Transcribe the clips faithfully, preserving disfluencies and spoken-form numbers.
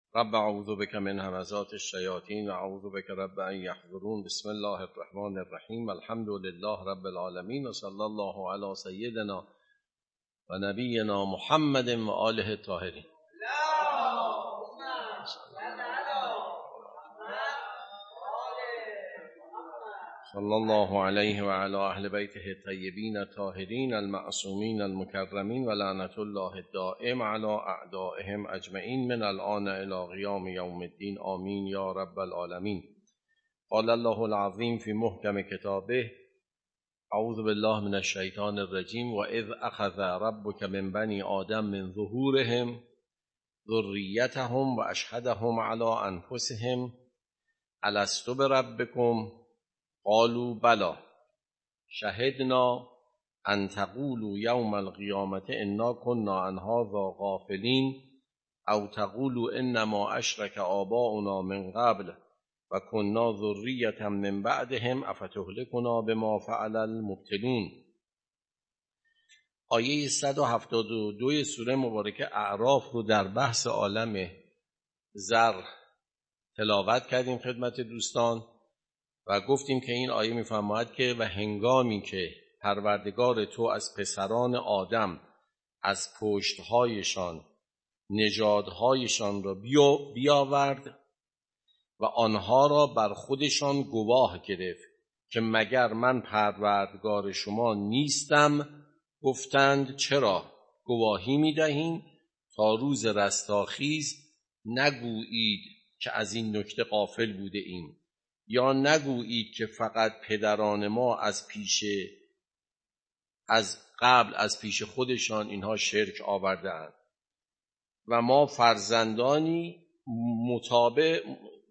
رب اعوذ بک من همزات الشیاطین و اعوذ بک رب ان یحضرون. بسم الله الرحمن الرحیم. الحمد لله رب العالمین و صلی الله علی سیدنا و نبینا محمد و آله الطاهرین. صلی الله علیه و علی اهل بیته الطیبین الطاهرین المعصومین المکرمین و لعنت الله الدائم علی اعدائهم اجمعین من الآن الی قیام یوم الدین. آمین یا رب العالمین. قال الله العظیم فی محکم کتابه اعوذ بالله من الشیطان الرجیم. و اذ اخذ ربک من بنی آدم من ظهورهم ذریتهم و اشهدهم علی انفسهم الست بربکم قالوا بلی شهدنا ان تقولوا یوم القیامة انا كنا عن هذا غافلین او تقولوا انما اشرک آباؤنا من قبل و کنا ذریة من بعدهم افتهلکنا بما فعل المبطلون. آیه صد و هفتاد و دو سوره مبارکه اعراف رو در بحث عالم زر تلاوت کردیم خدمت دوستان و گفتیم که این آیه می‌فرماید که و هنگامی که پروردگار تو از پسران آدم از پشتهایشان نژادهایشان را بیاورد و آنها را بر خودشان گواه گرفت که مگر من پروردگار شما نیستم؟ گفتند چرا گواهی می‌دهیم تا روز رستاخیز نگویید که از این نکته غافل بوده ایم، یا نگویید که فقط پدران ما از پیش از قبل از پیش خودشان اینها شرک آورده‌اند و ما فرزندانی متابع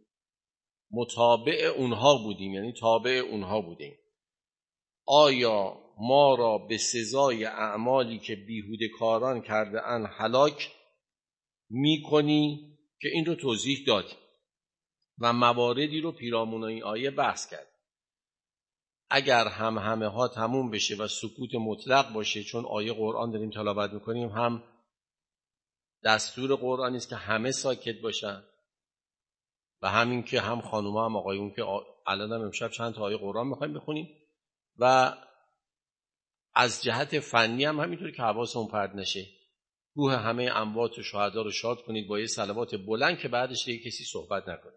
متابع اونها بودیم، یعنی تابع اونها بودیم. آیا ما را به سزای اعمالی که بیهوده کاران کرده اند هلاک می‌کنی؟ که این رو توضیح دادیم و مواردی رو پیرامون این آیه بحث کرد. اگر هم همه ها تموم بشه و سکوت مطلق باشه، چون آیه قرآن داریم تلاوت میکنیم، هم دستور قرآنی است که همه ساکت باشن و همین که هم خانوما هم آقایون که الان هم امشب چند تا آیه قرآن میخوایم بخونیم و از جهت فنی هم همینطوری که حواسمون پرت نشه. روح همه اموات و شهدا رو شاد کنید با یه صلوات بلند که بعدش دیگه کسی صحبت نکنه.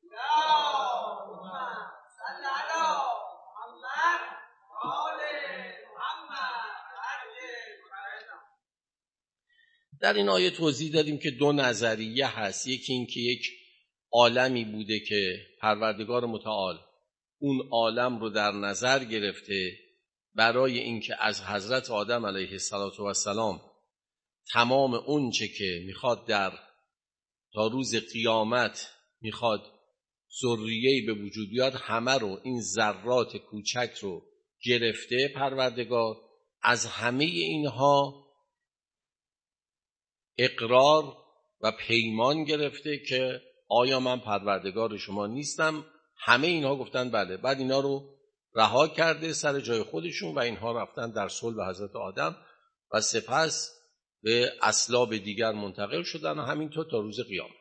در این آیه توضیح دادیم که دو نظریه هست. یکی این که یک عالمی بوده که پروردگار متعال اون عالم رو در نظر گرفته برای اینکه از حضرت آدم علیه السلام تمام اون چه که میخواد در تا روز قیامت میخواد ذریه‌ای به وجود بیاد همه رو، این ذرات کوچک رو گرفته پروردگار. از همه اینها اقرار و پیمان گرفته که آیا من پروردگار شما نیستم؟ همه اینها گفتن بله. بعد اینا رو رها کرده سر جای خودشون و اینها رفتن در صلب حضرت آدم و سپس به اصلاب دیگر منتقل شدن و همینطور تا روز قیامت.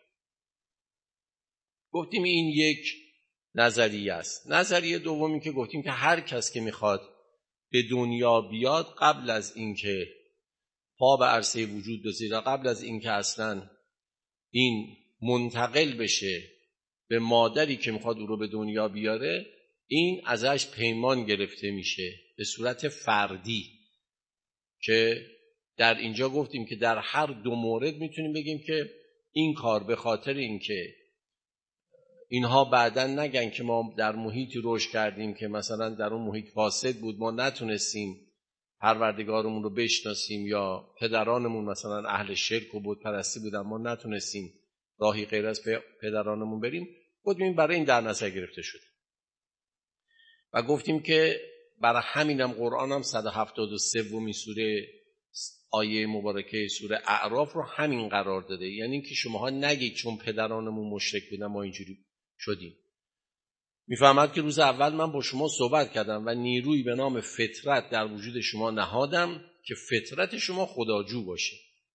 گفتیم این یک نظریه است. نظریه دومی که گفتیم که هر کس که میخواد به دنیا بیاد قبل از اینکه پا به عرصه وجود بذاره، قبل از اینکه اصلا این منتقل بشه به مادری که میخواد او رو به دنیا بیاره، این ازش پیمان گرفته میشه به صورت فردی که در اینجا گفتیم که در هر دو مورد میتونیم بگیم که این کار به خاطر اینکه اینها بعداً نگن که ما در محیطی رشد کردیم که مثلا در اون محیط فاسد بود، ما نتونستیم پروردگارمون رو بشناسیم، یا پدرانمون مثلا اهل شرک و بت پرستی بودن ما نتونستیم راهی غیر از پدرانمون بریم. گفتیم برای این در نظر گرفته شده و گفتیم که برای همینم قرآن هم صد و هفتاد و سومین سوره آیه مبارکه سوره اعراف رو همین قرار داده، یعنی که شماها نگید چون پدرانمون مشرک بودن ما اینجوری شدیم. میفهمد که روز اول من با شما صحبت کردم و نیروی به نام فطرت در وجود شما نهادم که فطرت شما خداجو باشه.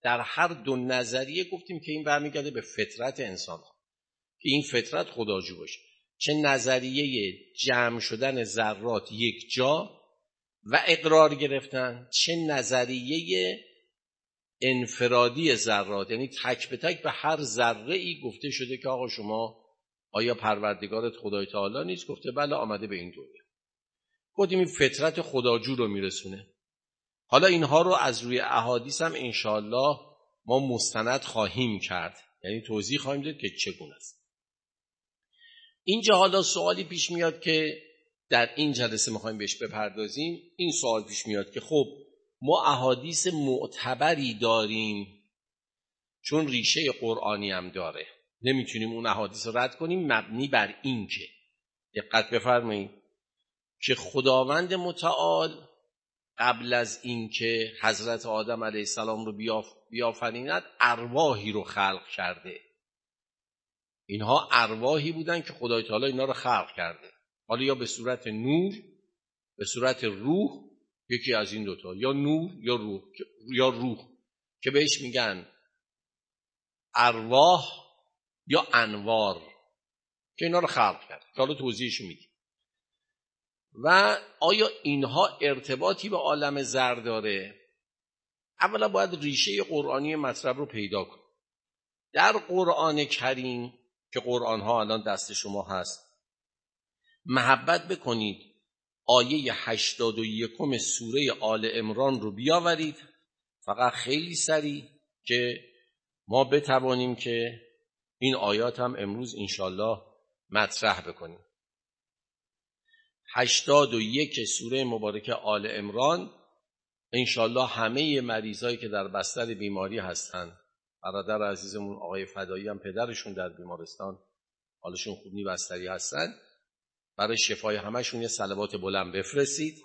در هر دو نظریه گفتیم که این برمیگرده به فطرت انسان ها که این فطرت خداجو باشه. چه نظریه جمع شدن ذرات یک جا و اقرار گرفتن، چه نظریه انفرادی ذرات، یعنی تک به تک به هر ذره ای گفته شده که آقا شما آیا پروردگارت خدای تعالی نیست؟ گفته بله، آمده به این دنیا. گفتیم این فطرت خداجو رو میرسونه. حالا اینها رو از روی احادیث هم انشاءالله ما مستند خواهیم کرد، یعنی توضیح خواهیم داد که چگونه است. اینجا حالا سوالی پیش میاد که در این جلسه میخوایم بهش بپردازیم. این سوال پیش میاد که خب ما احادیث معتبری داریم، چون ریشه قرآنی هم داره، نمیتونیم اون احادیث رو رد کنیم، مبنی بر این که دقت بفرمایید که خداوند متعال قبل از این که حضرت آدم علیه السلام رو بیافریند ارواحی رو خلق کرده. اینها ارواحی بودن که خدای تعالی اینا رو خلق کرده، حالا یا به صورت نور، به صورت روح، یکی از این دوتا، یا نور یا روح یا روح که بهش میگن ارواح یا انوار، که اینا رو خلق کرده. حالا توضیحش میدیم. و آیا اینها ارتباطی به عالم زر داره؟ اولا باید ریشه قرآنی مطلب رو پیدا کنیم. در قرآن کریم که قرآن ها الان دست شما هست، محبت بکنید آیه هشتاد و یکم سوره آل عمران رو بیاورید، فقط خیلی سریع، که ما بتوانیم که این آیات هم امروز انشالله مطرح بکنیم. هشتاد و یک سوره مبارکه آل عمران، انشالله همه مریضایی که در بستر بیماری هستن، برادر عزیزمون آقای فدایی هم پدرشون در بیمارستان حالشون خوب نی، بستری هستن، برای شفای همشون یه صلوات بلند بفرستید.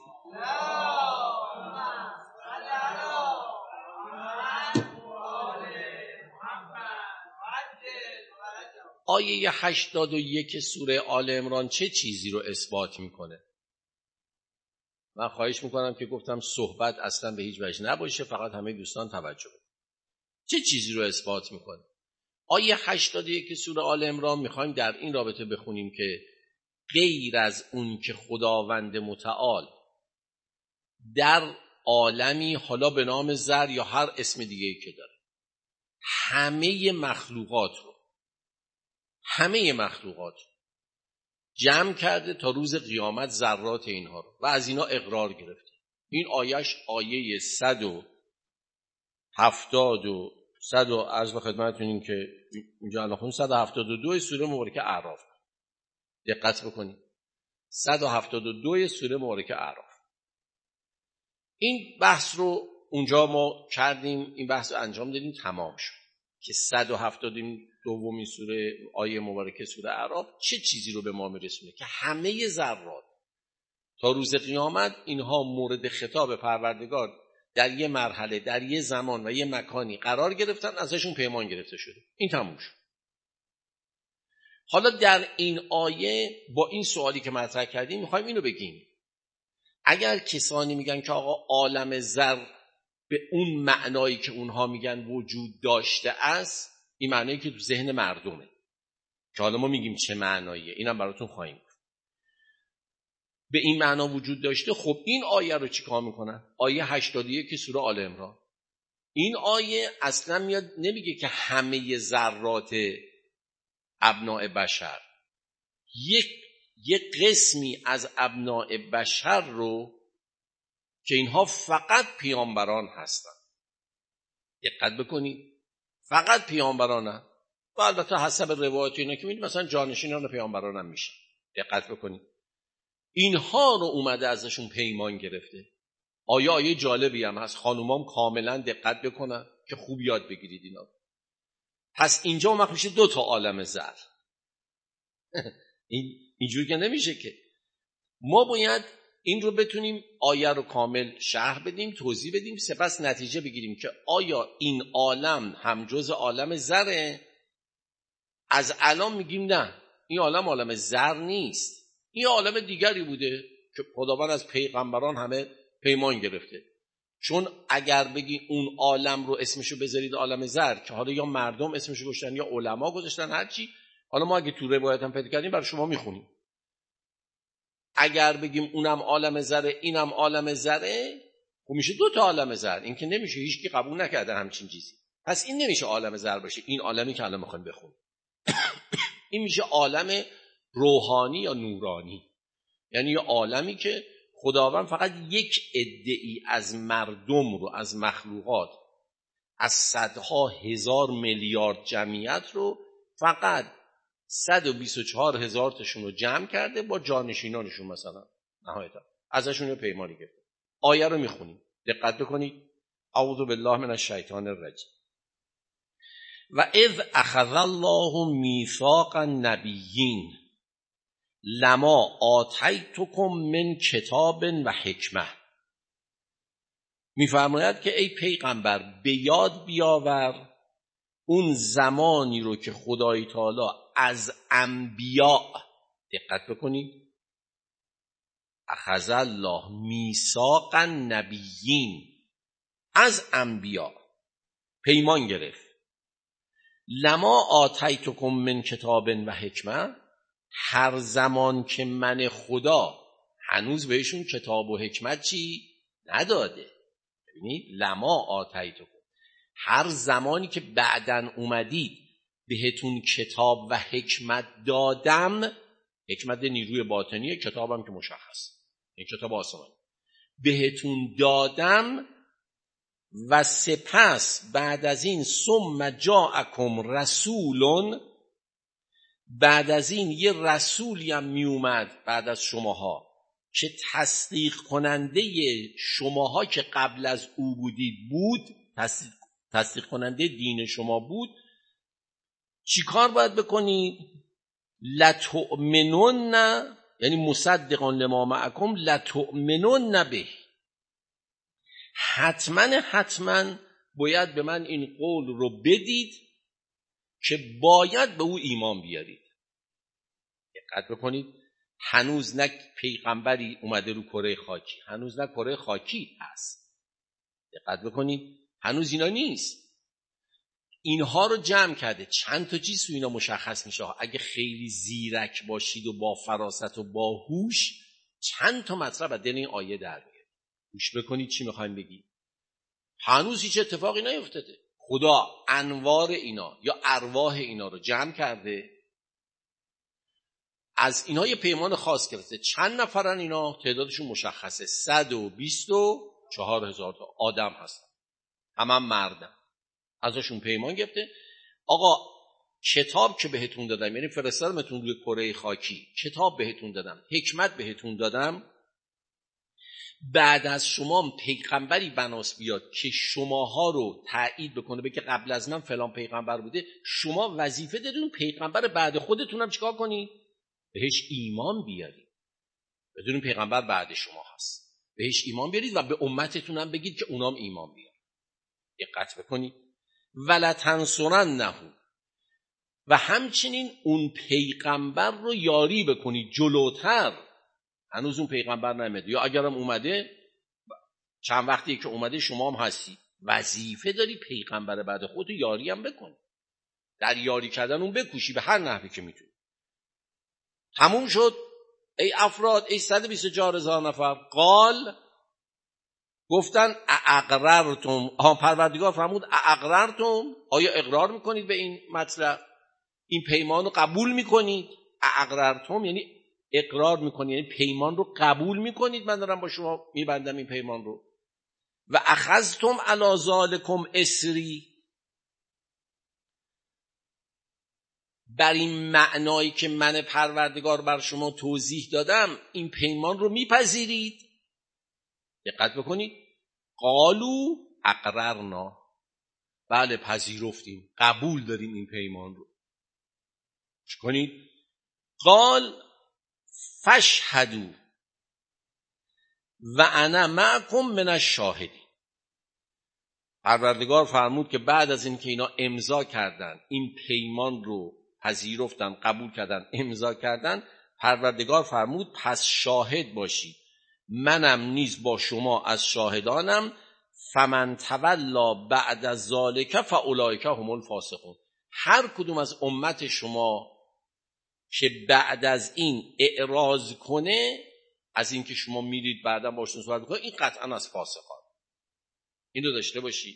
آیه هشتاد و یک سوره آل عمران چه چیزی رو اثبات میکنه؟ من خواهش میکنم که گفتم صحبت اصلا به هیچ وجه نباشه، فقط همه دوستان توجه کنید. چه چیزی رو اثبات میکنه؟ آیه هشتاد و یک سوره آل عمران میخوایم در این رابطه بخونیم که غیر از اون که خداوند متعال در عالمی، حالا به نام زر یا هر اسم دیگه‌ای که داره، همه مخلوقات رو همه مخلوقات جمع کرده تا روز قیامت ذرات اینها رو و از اینا اقرار گرفته. این آیش آیه صد و هفتاد و صد و عرض به خدمتتون این که اینجا الان خونیم صد و هفتاد و دو سوره مبارکه اعراف. دقت بکنید، صد و هفتاد و دو سوره مبارکه اعراف. این بحث رو اونجا ما کردیم، این بحث رو انجام دادیم، تمام شد که صد و هفتاد و دومین سوره آیه مبارکه سوره اعراف چه چیزی رو به ما میرسونه که همه ذرات تا روز قیامت اینها مورد خطاب پروردگار در یه مرحله، در یه زمان و یه مکانی قرار گرفتن، ازشون پیمان گرفته شده. این تموم شد. حالا در این آیه با این سوالی که مطرح کردیم میخوایم اینو بگیم، اگر کسانی میگن که آقا عالم زر به اون معنایی که اونها میگن وجود داشته است، این معنایی که تو ذهن مردمه که حالا ما میگیم چه معناییه، اینم براتون خواهیم گفت، به این معنا وجود داشته، خب این آیه رو چیکار میکنن؟ آیه هشتاد و یک سوره آل عمران، این آیه اصلا میاد نمیگه که همه ذرات ابناء بشر، یک یک قسمی از ابناء بشر رو که اینها فقط پیامبران هستن. دقت بکنید، فقط پیامبرانن و البته حسب روایت اینا که میدید مثلا جانشینان پیامبران هم میشن. دقت بکنید، اینها رو اومده ازشون پیمان گرفته. آیه آیه جالبی هم هست، خانومام کاملا دقت بکنن که خوب یاد بگیرید اینا. پس اینجا اون وقت میشه دو تا عالم زر. این اینجوری که نمیشه که. ما باید این رو بتونیم آیه رو کامل شرح بدیم، توضیح بدیم، سپس نتیجه بگیریم که آیا این عالم هم جز عالم زره؟ از الان میگیم نه، این عالم عالم زر نیست، این عالم دیگری بوده که خداوند از پیغمبران همه پیمان گرفته. چون اگر بگی اون عالم رو اسمشو بذارید عالم زر که حالا یا مردم اسمشو گذاشتن یا علما گذاشتن هرچی، حالا ما اگه تو روایت هم پیدا کردیم برای شما میخونیم. اگر بگیم اونم عالم زره اینم عالم زره، خب میشه دو تا عالم زر. این که نمیشه، هیچ کی قبول نکرده همچین چیزی. پس این نمیشه عالم زر باشه. این عالمی که الان میخوایم بخونیم این میشه عالم روحانی یا نورانی، یعنی یه عالمی که خداوند فقط یک عده‌ای از مردم رو، از مخلوقات، از صدها هزار میلیارد جمعیت رو فقط صد و بیست و چهار هزار تاشون رو جمع کرده با جانشینانشون، مثلا نهایتا ازشون یه پیمانی گرفته. آیه رو میخونیم، دقت بکنید. اعوذ بالله من الشیطان الرجیم. و اذ اخذ الله میثاق النبیین لما آتیتکم من کتاب و حکمه. میفرماید که ای پیغمبر به یاد بیاور اون زمانی رو که خدای تعالی از انبیاء، دقت بکنید، اخذ الله میثاق النبیین، از انبیاء پیمان گرفت. لما آتیتکم من کتاب و حکمه، هر زمان که من خدا هنوز بهشون کتاب و حکمت چی نداده. ببینید لما آتیتکم، هر زمانی که بعدن اومدید بهتون کتاب و حکمت دادم. حکمت نیروی باطنیه، کتابم که مشخص، این کتاب آسمانی بهتون دادم. و سپس بعد از این ثم جاءکم رسولون، بعد از این یه رسولی هم می اومد بعد از شماها که تصدیق کننده شماها که قبل از او بودید بود، تصدیق, تصدیق کننده دین شما بود. چی کار باید بکنید؟ لتؤمنون، یعنی مصدقان لما معکم، لتؤمنون به، حتما حتما باید به من این قول رو بدید که باید به او ایمان بیارید. دقت بکنید، هنوز نه پیغمبری اومده رو کره خاکی، هنوز نه کره خاکی هست. دقت بکنید، هنوز اینا نیست. اینها رو جمع کرده، چند تا چیز تو اینا مشخص میشه. اگه خیلی زیرک باشید و با فراست و با هوش، چند تا مطلب از دل این آیه در میاد. گوش بکنید چی میخوایم بگیم. هنوز هیچ اتفاقی نیفتاده. خدا انوار اینا یا ارواح اینا رو جمع کرده، از اینها یه پیمان خاص گرفته. چند نفرن اینا؟ تعدادشون مشخصه، صد و بیست و چهار هزار تا آدم هستن، همه هم مردن. ازشون پیمان گرفته. آقا کتاب که بهتون دادم، یعنی فرستادمتون روی کره خاکی، کتاب بهتون دادم، حکمت بهتون دادم. بعد از شما پیغمبری بناس بیاد که شماها رو تایید بکنه، بگه قبل از من فلان پیغمبر بوده، شما وظیفه دارین پیغمبر بعد خودتون هم چیکار کنید؟ بهش ایمان بیارید. بدونین پیغمبر بعد شما هست، بهش ایمان بیارید و به امتتون هم بگید که اونام ایمان بیارن. دقت بکنید. ولتنصرنه، و همچنین اون پیغمبر رو یاری بکنید جلوتر. هنوز اون پیغمبر نمیده، یا اگرم اومده چند وقتی که اومده شما هم هستی، وظیفه داری پیغمبر بعد خودتو یاری هم بکنی، در یاری کردن اون بکوشی به هر نحوی که میتونی. تموم شد ای افراد، ای صد و بیست و چهار هزار نفر. قال، گفتن اقررتم، ها پروردگار فرمود اقررتم، آیا اقرار میکنید به این مطلب؟ این پیمان رو قبول میکنید؟ اقررتم یعنی اقرار میکنید، یعنی پیمان رو قبول میکنید من دارم با شما میبندم این پیمان رو. و اخذتم علی ذالکم اسری، بر این معنایی که من پروردگار بر شما توضیح دادم این پیمان رو میپذیرید؟ دقت بکنید. قالو اقررنا، بله پذیرفتیم، قبول داریم این پیمان رو. چه کنید؟ قال فاشهدوا و انا معکم من الشاهدین. پروردگار فرمود که بعد از این که اینا امضا کردن، این پیمان رو پذیرفتن، قبول کردن، امضا کردن، پروردگار فرمود پس شاهد باشید، منم نیز با شما از شاهدانم. فمن تولا بعد ذلک فاولئک هم الفاسقون. هر کدوم از امت شما که بعد از این اعراض کنه از این که شما میرید بعدا باشون صحبت کنید، این قطعا از فاسقان. این رو داشته باشید.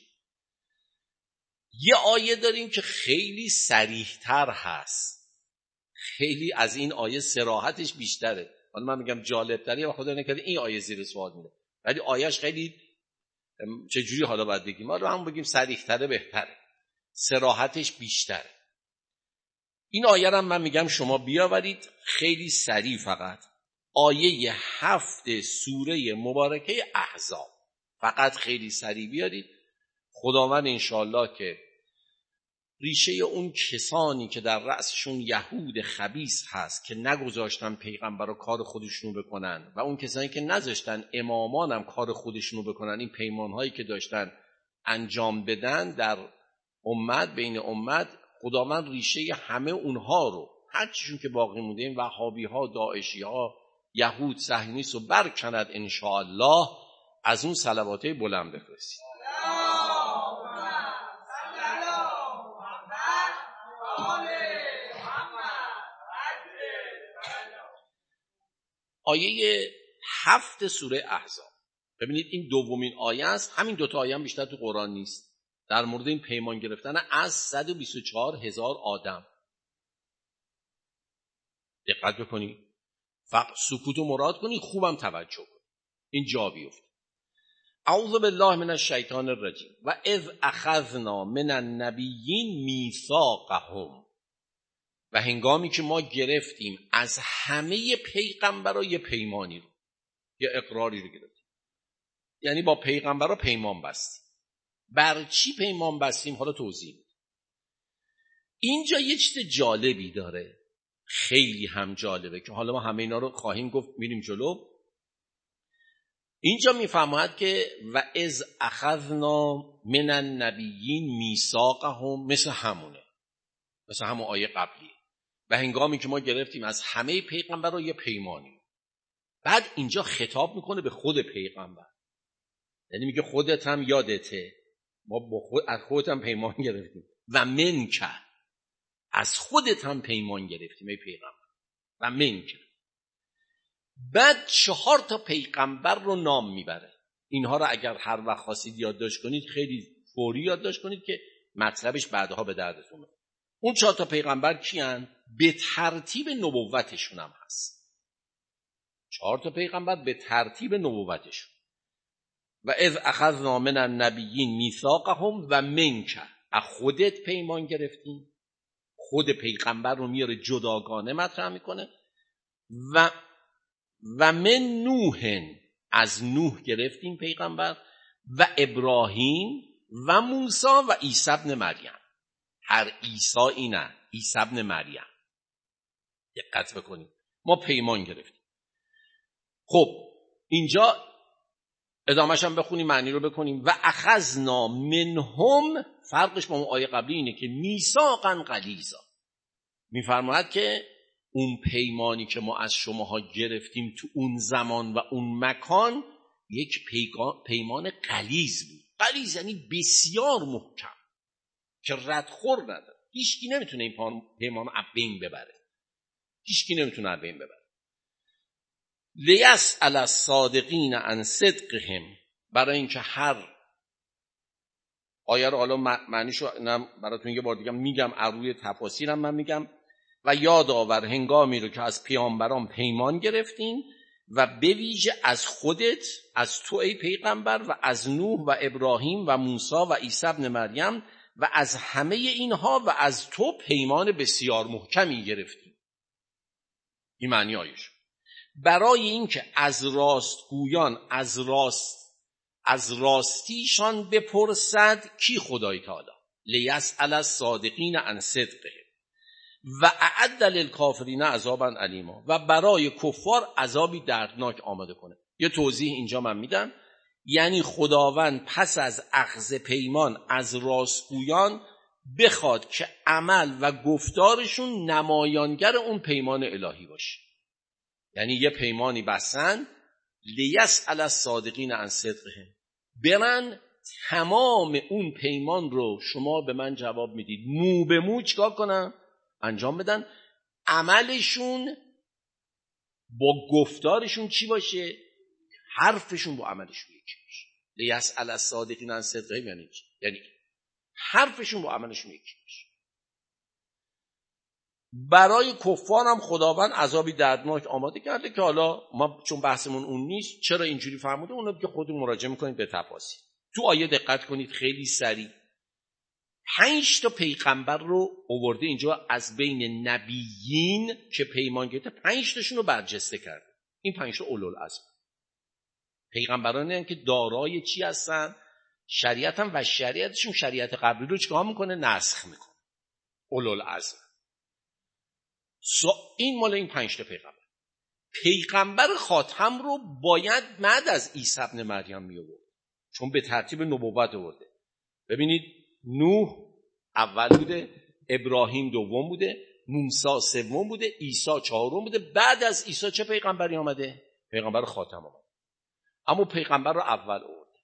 یه آیه داریم که خیلی صریح‌تر هست، خیلی از این آیه صراحتش بیشتره. حالا من میگم جالب‌تره و خدا نکرده این آیه زیر سوال میره، ولی آیهش خیلی چجوری حالا باید بگیم، ما رو هم بگیم صریح‌تره بهتره، صراحتش بیشتره. این آیه رو من میگم شما بیاورید خیلی سریع، فقط آیه هفت سوره مبارکه احزاب، فقط خیلی سریع بیارید. خداوند انشالله که ریشه اون کسانی که در رأسشون یهود خبیث هست که نگذاشتن پیغمبر رو کار خودشونو بکنن و اون کسانی که نذاشتن امامان هم کار خودشونو بکنن، این پیمانهایی که داشتن انجام بدن در امت، بین امت، خداوند ریشه همه اونها رو، هر چیشون که باقی مونده، این وهابی ها، داعشی ها، یهود، صهیونیست رو برکند انشاءالله. از اون صلوات بلند بفرستید. آیه هفت سوره احزاب، ببینید این دومین آیه است. همین دوتا آیه هم بیشتر تو قرآن نیست، در مورد این پیمان گرفتن از صد و بیست و چهار هزار آدم. دقت بکنید، فقط سکوت و مراد کنید، خوبم توجه کنید، این جا بیفته. اعوذ بالله من الشیطان الرجیم و اذ اخذنا من النبیین میثاقهم، و هنگامی که ما گرفتیم از همه پیغمبرا یه پیمانی رو، یه اقراری رو گرفتیم، یعنی با پیغمبرا پیمان بستیم. بر چی پیمان بستیم؟ حالا توضیح میدم. اینجا یه چیز جالبی داره، خیلی هم جالبه که حالا ما همه اینا رو خواهیم گفت، میریم جلو. اینجا میفرماید که و اذ اخذنا من النبیین میثاقهم، مثل همونه، مثل همون آیه قبلی، و هنگامی که ما گرفتیم از همه پیغمبرها یه پیمانی. بعد اینجا خطاب میکنه به خود پیغمبر، یعنی میگه خودت هم یادته، ما با خود از خودت هم پیمان گرفتیم، و منک، از خودت هم پیمان گرفتیم ای پیغمبر، و منک. بعد چهار تا پیغمبر رو نام میبره. اینها رو اگر هر وقت خواستید یادداشت کنید، خیلی فوری یادداشت کنید که مطلبش بعدها به دردتون میخوره. اون چهار تا پیغمبر کیان؟ به ترتیب نبوتشون هم هست. چهار تا پیغمبر به ترتیب نبوتشون. و اذ اخذنا من النبیین میثاقهم و منک، از خودت پیمان گرفتیم. خود پیغمبر رو میاره جداگانه مطرح میکنه. و و من نوح، از نوح گرفتیم پیغمبر، و ابراهیم و موسی و عیسی ابن مریم. هر عیسی نه، عیسی ابن مریم. دقت بکنید، ما پیمان گرفتیم. خب اینجا ادامهش هم بخونیم، معنی رو بکنیم. و اخذنا منهم، فرقش با اون آیه قبلی اینه که میثاقا غلیظا، میفرماید که اون پیمانی که ما از شماها گرفتیم تو اون زمان و اون مکان یک پیمان غلیظ بود. غلیظ یعنی بسیار محکم که ردخور نداره، هیچکی نمیتونه این پیمان از بین ببره، هیچکی نمیتونه از بین ببره. لیسأل الصادقین عن صدقهم، برای اینکه هر آیه رو حالا معنیشو براتون یه بار دیگه میگم، روی تفاسیرم من میگم. و یاد آور هنگامی رو که از پیامبران پیمان گرفتین و به ویژه از خودت، از تو ای پیغمبر، و از نوح و ابراهیم و موسی و عیسی ابن مریم، و از همه اینها و از تو پیمان بسیار محکمی گرفتیم. این معنی آیش. برای اینکه از راستگویان از راست از راستیشان بپرسد کی؟ خدای تعالی. لیسأل الصادقین عن صدقهم و اعد للکافرین عذابا الیما، و برای کفار عذابی دردناک آماده کنه. یه توضیح اینجا من میدم، یعنی خداوند پس از اخذ پیمان از راستگویان بخواد که عمل و گفتارشون نمایانگر اون پیمان الهی باشه. یعنی یه پیمانی بستن، لیسأل الصادقین عن صدقهم، برن تمام اون پیمان رو شما به من جواب میدید، مو به مو چیکار کنن؟ انجام بدن. عملشون با گفتارشون چی باشه؟ حرفشون با عملشون یکی باشه. لیسأل الصادقین عن صدقهم یعنی چی؟ یعنی حرفشون با عملشون یکی باشه. برای کفار هم خداوند عذابی دردناک آماده کرده که حالا ما چون بحثمون اون نیست چرا اینجوری فرموده، اونو که خودتون مراجعه میکنید به تفاصیل. تو آیه دقت کنید خیلی سریع پنج تا پیغمبر رو آورده اینجا از بین نبیین که پیمان گرفته، پنج تاشون رو برجسته کرده. این پنج تا اولوالعزم پیغمبرانی هستند که دارای چی هستن؟ شریعت هم، و شریعتشون شریعت قبلی رو چیکار میکنه؟ نسخ میکنه. اولوالعزم. این مال این پنج تا پیغمبر. پیغمبر خاتم رو باید بعد از عیسی ابن مریم می آورد، چون به ترتیب نبوت آورده. ببینید نوح اول بوده، ابراهیم دوم بوده، موسی سوم بوده، عیسی چهارم بوده. بعد از عیسی چه پیغمبری آمده؟ پیغمبر خاتم آمده. اما پیغمبر رو اول آورده.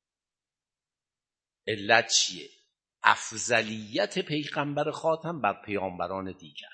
علت چیه؟ افضلیت پیغمبر خاتم بر پیامبران دیگر.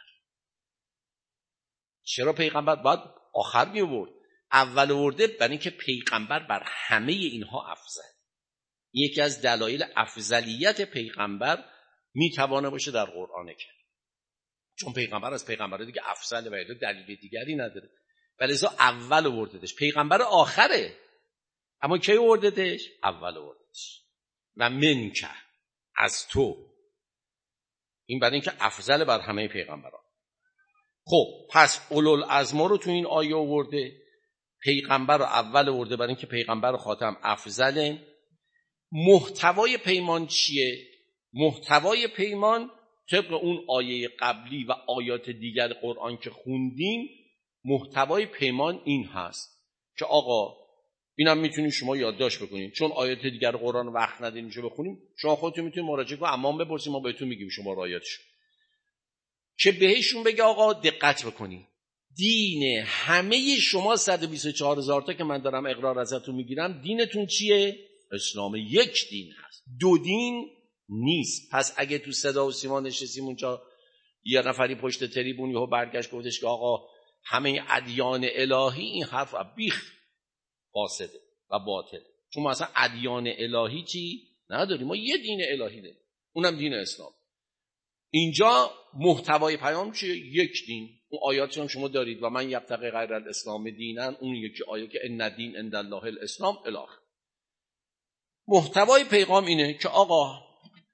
چرا پیغمبر باید آخر می آورد؟ اول آورده برای اینکه پیغمبر بر همه اینها افضل. یکی از دلایل افضلیت پیغمبر میتوانه باشه در قرآن کریم، چون پیغمبر از پیغمبرها دیگه افضل و دلیل دیگری نداره، ولی ازا اول آوردهش. پیغمبر آخره اما کی آوردهش؟ اول آوردهش. و منکه، از تو. این برای اینکه افضل بر همه پیغمبران. خب پس اولوالعزم رو تو این آیه آورده، پیغمبر رو اول آورده برای اینکه پیغمبر خاتم افضله. محتوای پیمان چیه؟ محتوای پیمان طبق اون آیه قبلی و آیات دیگر قرآن که خوندیم، محتوای پیمان این هست که آقا اینم میتونید شما یادداشت بکنید، چون آیات دیگر قرآن وقت نداریم اینجا بخونیم، شما خودتون میتونید مراجعه کنید، امام بپرسید ما بهتون میگیم شما رعایتش، که بهشون بگه آقا دقت بکنید، دین همه شما صد و بیست و چهار هزار تا که من دارم اقرار ازتون میگیرم، دینتون چیه؟ اسلام. یک دین هست، دو دین نیست. پس اگه تو صدا و سیما نشستیم اونجا یه نفری پشت تریبون یهو برگشت گفتش که آقا همه ادیان الهی، این حرف بیخ فاسده و باطله، چون ما اصلا ادیان الهی چی نداریم، ما یه دین الهی داریم، اونم دین اسلام. اینجا محتوای پیام چیه؟ یک دین. اون آیاتی هم شما دارید و من یبتغی غیر الاسلام دینن، اون یکی آیه که ان الدین عند الله الاسلام الاخ. محتوای پیغام اینه که آقا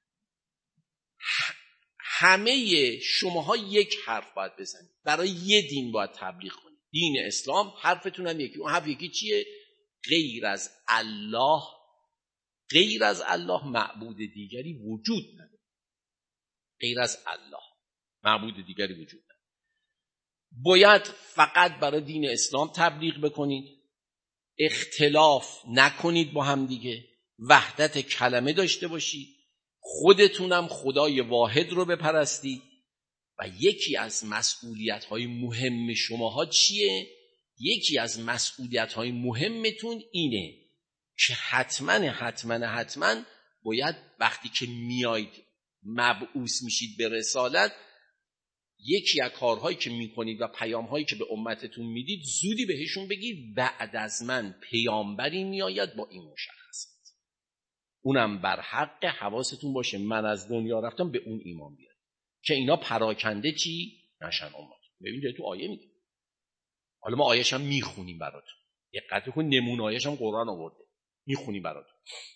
همه شماها یک حرف باید بزنید، برای یه دین باید تبلیغ کنید، دین اسلام. حرفتون هم یکی. اون حرف یکی چیه؟ غیر از الله، غیر از الله معبود دیگری وجود نداره. غیر از الله معبود دیگری وجود نداره. باید فقط برای دین اسلام تبلیغ بکنید، اختلاف نکنید با هم دیگه، وحدت کلمه داشته باشید، خودتونم خدای واحد رو بپرستید. و یکی از مسئولیت‌های مهم شماها چیه؟ یکی از مسئولیت‌های مهمتون اینه که حتما حتما حتما باید وقتی که میاید مبعوث میشید به رسالت، یکی از کارهایی که میکنید و پیام‌هایی که به امتتون میدید، زودی بهشون بگید بعد از من پیامبری میآید با این مشخصات، اونم بر حق، حواستون باشه من از دنیا رفتم به اون ایمان بیاد، که اینا پراکنده چی نشن امت. ببینید تو آیه میگه، حالا ما آیه‌ش هم میخونیم براتون، دقت کن، نمونه آیه‌ش هم قرآن آورده، میخونیم براتون.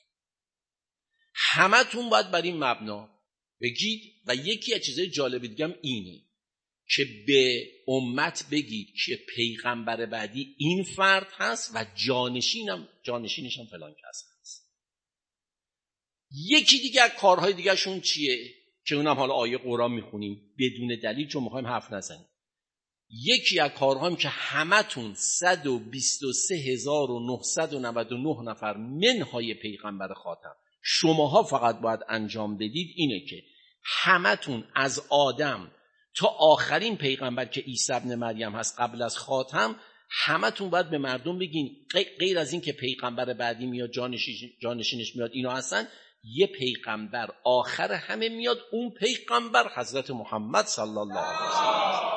همتون باید بر این مبنا بگید. و یکی از چیزای جالب دیگه هم اینه که به امت بگید که پیغمبر بعدی این فرد هست و جانشینم جانشینش هم فلان کس هست. یکی دیگه از کارهای دیگه شون چیه که اونم حالا آیه قرآن میخونیم بدون دلیل چون میخوایم حرف نزنیم. یکی از کارهایم که همتون صد و بیست و سه هزار و نهصد و نود و نه نفر منهای پیغمبر خاتم شماها فقط باید انجام بدید اینه که همتون از آدم تا آخرین پیغمبر که عیسی ابن مریم هست قبل از خاتم، همتون باید به مردم بگین غیر از این که پیغمبر بعدی میاد جانشینش میاد اینا هستن، یه پیغمبر آخر همه میاد، اون پیغمبر حضرت محمد صلی الله علیه وسلم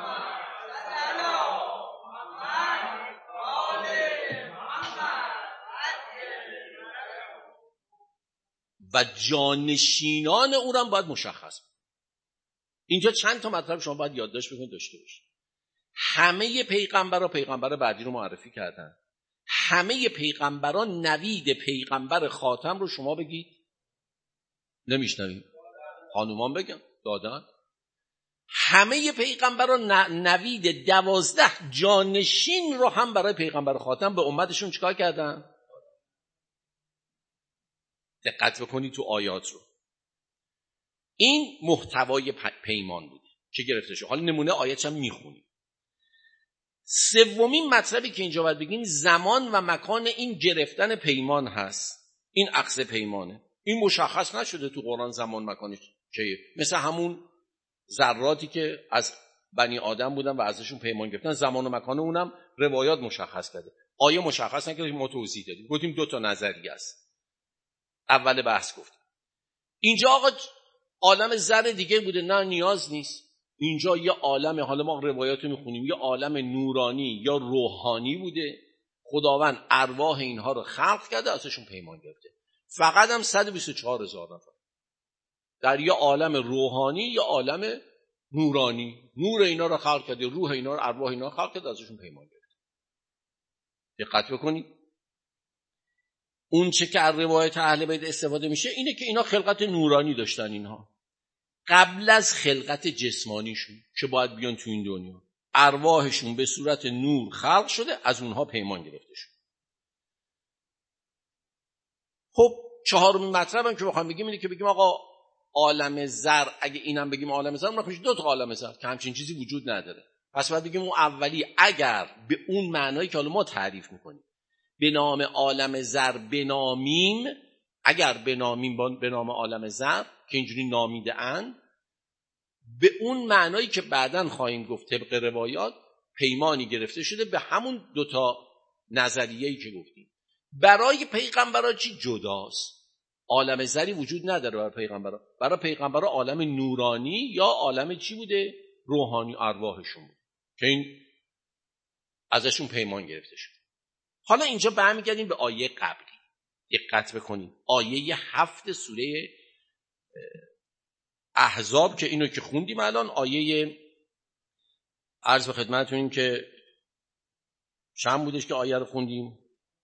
و جانشینان اونم باید مشخص. اینجا چند تا مطلب شما باید یادداشت بکنید داشته باشید. همه پیغمبرا پیغمبر بعدی رو معرفی کردن. همه پیغمبران نوید پیغمبر خاتم رو شما بگید نمیشنوید. خانومان بگم دادن. همه پیغمبران نوید دوازده جانشین رو هم برای پیغمبر خاتم به امتشون چیکار کردن؟ دقت بکنید تو آیات رو. این محتوای پیمان بود که گرفته شد. حالا نمونه آیاتش هم میخونیم. سومین مطلبی که اینجا باید بگیم زمان و مکان این گرفتن پیمان هست. این عقد پیمانه. این مشخص نشده تو قرآن زمان مکانش چیه. مثل همون ذراتی که از بنی آدم بودن و ازشون پیمان گرفتن، زمان و مکان اونم روایات مشخص کرده. آیه مشخص نکرده، ما توضیح دادیم. گفتیم دو تا نظریه است. اول بحث گفتیم. اینجا آقا عالم ذره دیگه بوده، نه نیاز نیست. اینجا یه عالم، حالا ما روایات رو میخونیم، یه عالم نورانی یا روحانی بوده. خداوند ارواح اینها رو خلق کرده، ازشون پیمان گرفته. فقط هم صد و بیست و چهار هزار نفر در یه عالم روحانی یا عالم نورانی، نور اینا رو خلق کرده، روح اینا رو، ارواح اینا رو خلق کرده، ازشون پیمان گرفته. دقت بکنید. اون چه که از روایت اهل بیت استفاده میشه اینه که اینا خلقت نورانی داشتن، اینها قبل از خلقت جسمانیشون که باید بیان تو این دنیا، ارواحشون به صورت نور خلق شده، از اونها پیمان گرفته شد. خب چهارمین مطلب هم که بخوام بگیم اینه که بگیم آقا عالم زر، اگه اینم بگیم عالم زر، اون میشه دو تا عالم زر که همچین چیزی وجود نداره. پس باید بگیم اون اولی اگر به اون معنایی که حالا ما تعریف میکنیم به نام عالم زر بنامیم، اگر بنامیم به نام عالم زر که اینجوری نامیده اند، به اون معنایی که بعداً خواهیم گفت طبق روایات پیمانی گرفته شده به همون دوتا نظریه‌ای که گفتیم. برای پیغمبرا چی جداست؟ عالم زری وجود نداره برای پیغمبرا. برای پیغمبرا عالم نورانی یا عالم چی بوده؟ روحانی، ارواحشون بود که این ازشون پیمان گرفته شد. حالا اینجا برمیگردیم به آیه قبلی. دقت بکنید. آیه هفت سوره احزاب که اینو که خوندیم الان، آیه عرض به خدمتتون که چند بودش که آیه رو خوندیم؟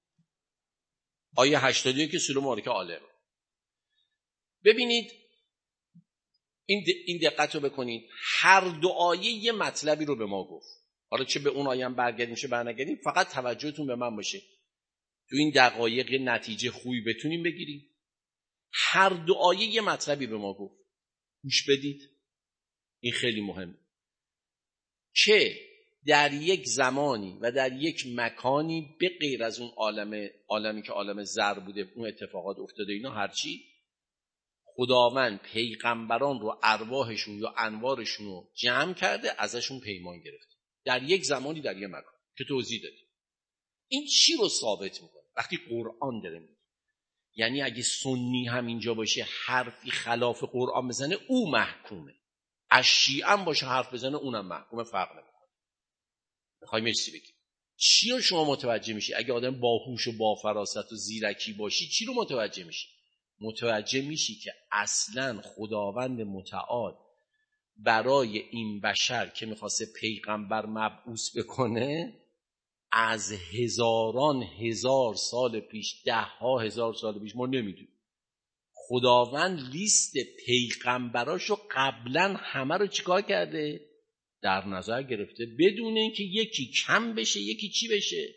آیه هشتاد و یک که سوره مبارکه آل عمران. ببینید این این دقت رو بکنید. هر دو آیه یه مطلبی رو به ما گفت. حالا چه به اون آیه هم برگردیم چه برنگردیم، فقط توجهتون به من باشه تو این دقایق نتیجه خوبی بتونیم بگیریم. هر دو آیه یه مطلبی به ما گفت. گوش بدید، این خیلی مهمه که در یک زمانی و در یک مکانی به غیر از اون عالم عالمی که عالم زر بوده، اون اتفاقات افتاده، اینا هرچی، خداوند پیغمبران رو ارواحشون یا انوارشون رو جمع کرده، ازشون پیمان گرفته در یک زمانی در یک مکان که توضیح دادیم. این چی رو ثابت میکنه؟ وقتی قرآن داره میگه، یعنی اگه سنی هم اینجا باشه حرفی خلاف قرآن بزنه او محکومه، از شیعه هم باشه حرف بزنه اونم محکومه، فرق نمیکنه. میخوایم یه چیزی بگیم. چی رو شما متوجه میشی؟ اگه آدم باهوش و با فراست و زیرکی باشی چی رو متوجه میشی؟ متوجه میشی که اصلا خداوند متعال برای این بشر که میخواسته پیغمبر مبعوث بکنه از هزاران هزار سال پیش، ده ها هزار سال پیش، ما نمیدونیم، خداوند لیست پیغمبراشو قبلا همه رو چیکار کرده؟ در نظر گرفته، بدون اینکه یکی کم بشه یکی چی بشه.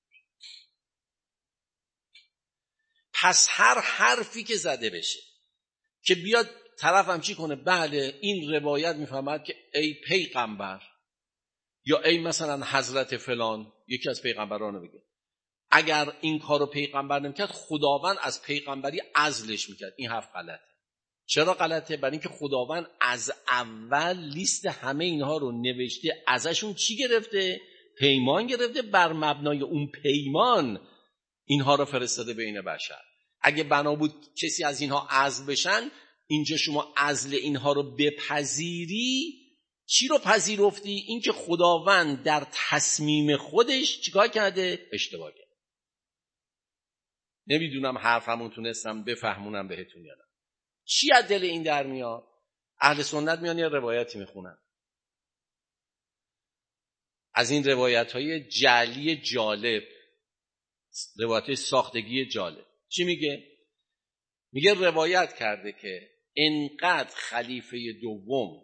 پس هر حرفی که زده بشه که بیاد طرفم چی کنه، بله این روایت میفهمد که ای پیغمبر یا ای مثلا حضرت فلان، یکی از پیغمبران رو بگه، اگر این کارو پیغمبر نمیکرد خداوند از پیغمبری عزلش میکرد. این حرف غلطه. چرا غلطه؟ برای اینکه خداوند از اول لیست همه اینها رو نوشته، ازشون چی گرفته؟ پیمان گرفته، بر مبنای اون پیمان اینها رو فرستاده بین بشر. اگه بنا بود کسی از اینها عزل بشن، اینجا شما عزل اینها رو بپذیری، چی رو پذیرفتی؟ این که خداوند در تصمیم خودش چیکار کرده؟ اشتباه کرده. نمیدونم حرفمون تونستم بفهمونم بهتون یا نه. چی از دل این در میاد؟ اهل سنت میان یه روایتی میخونن از این روایت های جعلی جالب، روایت های ساختگی جالب. چی میگه؟ میگه روایت کرده که انقدر خلیفه دوم،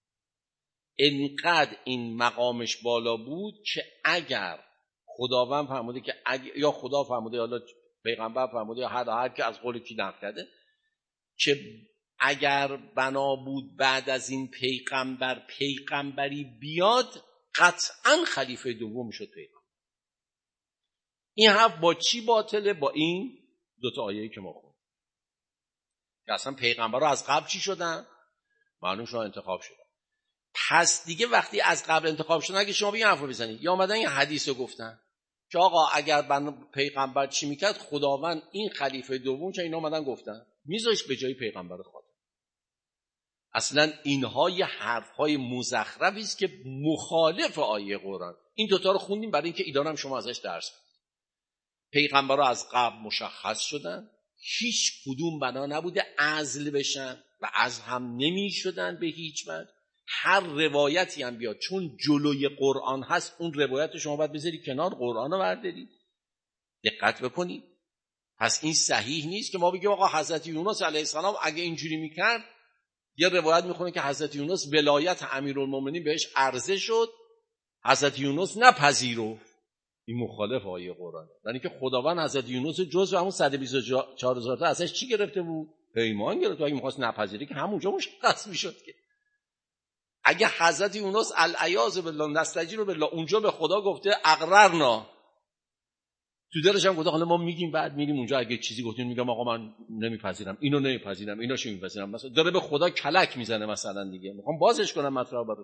انقدر این مقامش بالا بود که اگر خداوند فرموده که اگر، یا خدا فرموده یا پیغمبر فرموده یا هر هر که از قول کی نقل کرده، که اگر بنا بود بعد از این پیغمبر پیغمبری بیاد، قطعا خلیفه دوم شد پیغمبر. این حرف با چی باطله؟ با این دوتا آیه‌ای که ما خوندیم که اصلا پیغمبر رو از قبل چی شدن؟ معلوم شدن انتخاب شدن. پس دیگه وقتی از قبل انتخاب شدن، اگه شما به این حرف رو بزنید یا آمدن یه حدیث رو گفتن که آقا اگر بنا پیغمبر چی میکرد، خداوند این خلیفه دوم چه، اینا آمدن گفتن میذاش به جای پیغمبر خدا. اصلا اینها یه حرفهای مزخرفی است که مخالف آیه قرآن. این دوتا رو خوندیم برای اینکه ایدان هم شما ازش درس بگیرید. پیغمبرها از قبل مشخص شدن، هیچ کدوم بنا نبوده عزل بشن و عزل هم نمی شدن به هیچ وجه. هر روایتی هم بیاد چون جلوی قرآن هست، اون روایت شما باید بذاری کنار، قرآن رو برداری. دقت بکنید. پس این صحیح نیست که ما بگیم آقا حضرت یونس علیه السلام اگه اینجوری میکرد، یه روایت میخونه که حضرت یونس ولایت امیرالمومنین بهش عرضه شد، حضرت یونس نپذیرفت. این مخالف آیه قرآنه. یعنی که خداوند حضرت یونس جزو همون صد و بیست و چهار هزار تا ازش چی گرفته بود؟ پیمان گرفت. اگه میخواست نپذیره که همونجا مشخص میشد که اگه حضرت یونس العیاذ بالله نستجیر بالله اونجا به خدا گفته اقررنا، تو دلش هم گفته حالا ما میگیم بعد میریم اونجا اگه چیزی گفتیم میگم آقا من نمیپذیرم، اینو نمیپذیرم، ایناشو میپذیرم، مثلا داره به خدا کلک میزنه مثلا دیگه، میخوام بازش کنم مطلب برات.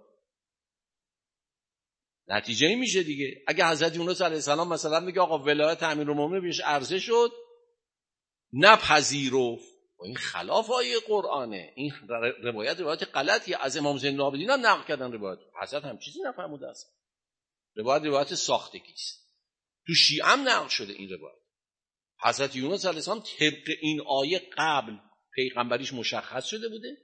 نتیجه این میشه دیگه. اگه حضرت یونس علیه السلام مثلا میگه آقا ولایت امیرالمومنین بهش عرضه شد نپذیرفت، این خلاف آیه قرآنه. این روایت روایت غلطیه. از امام زین العابدین هم نقل کردن روایت. حضرت هم چیزی نفهموده است. روایت روایت ساختگی است. تو شیعه هم نقل شده این روایت. حضرت یونس علیه السلام طبق این آیه قبل پیغمبریش مشخص شده بوده،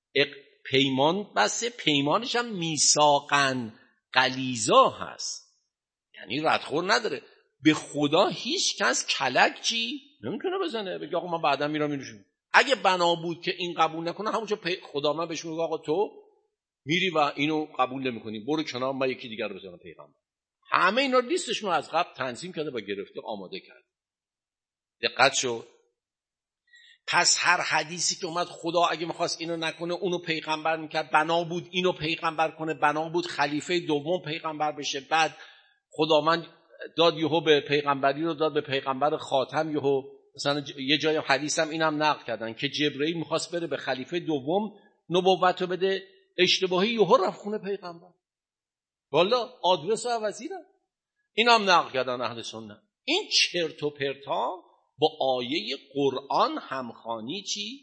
پیمان بسته، پیمانش هم میثاقاً غلیظا هست، یعنی ردخور نداره. به خدا هیچ کس کلک چی نمیتونه بزنه بگه آقا من بعدا میرم اینو. اگه بنا بود که این قبول نکنه، همونجا خدا من بهش میگه آقا تو میری و اینو قبول نمیکنی، برو کنار، من یکی دیگر رو بزنم پیغمبر. همه اینا لیستش رو از قبل تنظیم کرده و گرفته آماده کرده. دقت شو. پس هر حدیثی که اومد خدا اگه میخواست اینو نکنه اونو پیغمبر میکرد، بنا بود اینو پیغمبر کنه، بنا بود خلیفه دوم پیغمبر بشه، بعد خداوند داد یهو به پیغمبری رو داد به پیغمبر خاتم. یهو مثلا یه جای حدیث هم اینم نقل کردن که جبرئیل میخواست بره به خلیفه دوم نبوت رو بده، اشتباهی یهو رفت خونه پیغمبر. والا آدرس و عوضیدن. اینم نقل کردن اهل سنت. این چرت و پرتا با آیه قرآن همخوانی چی؟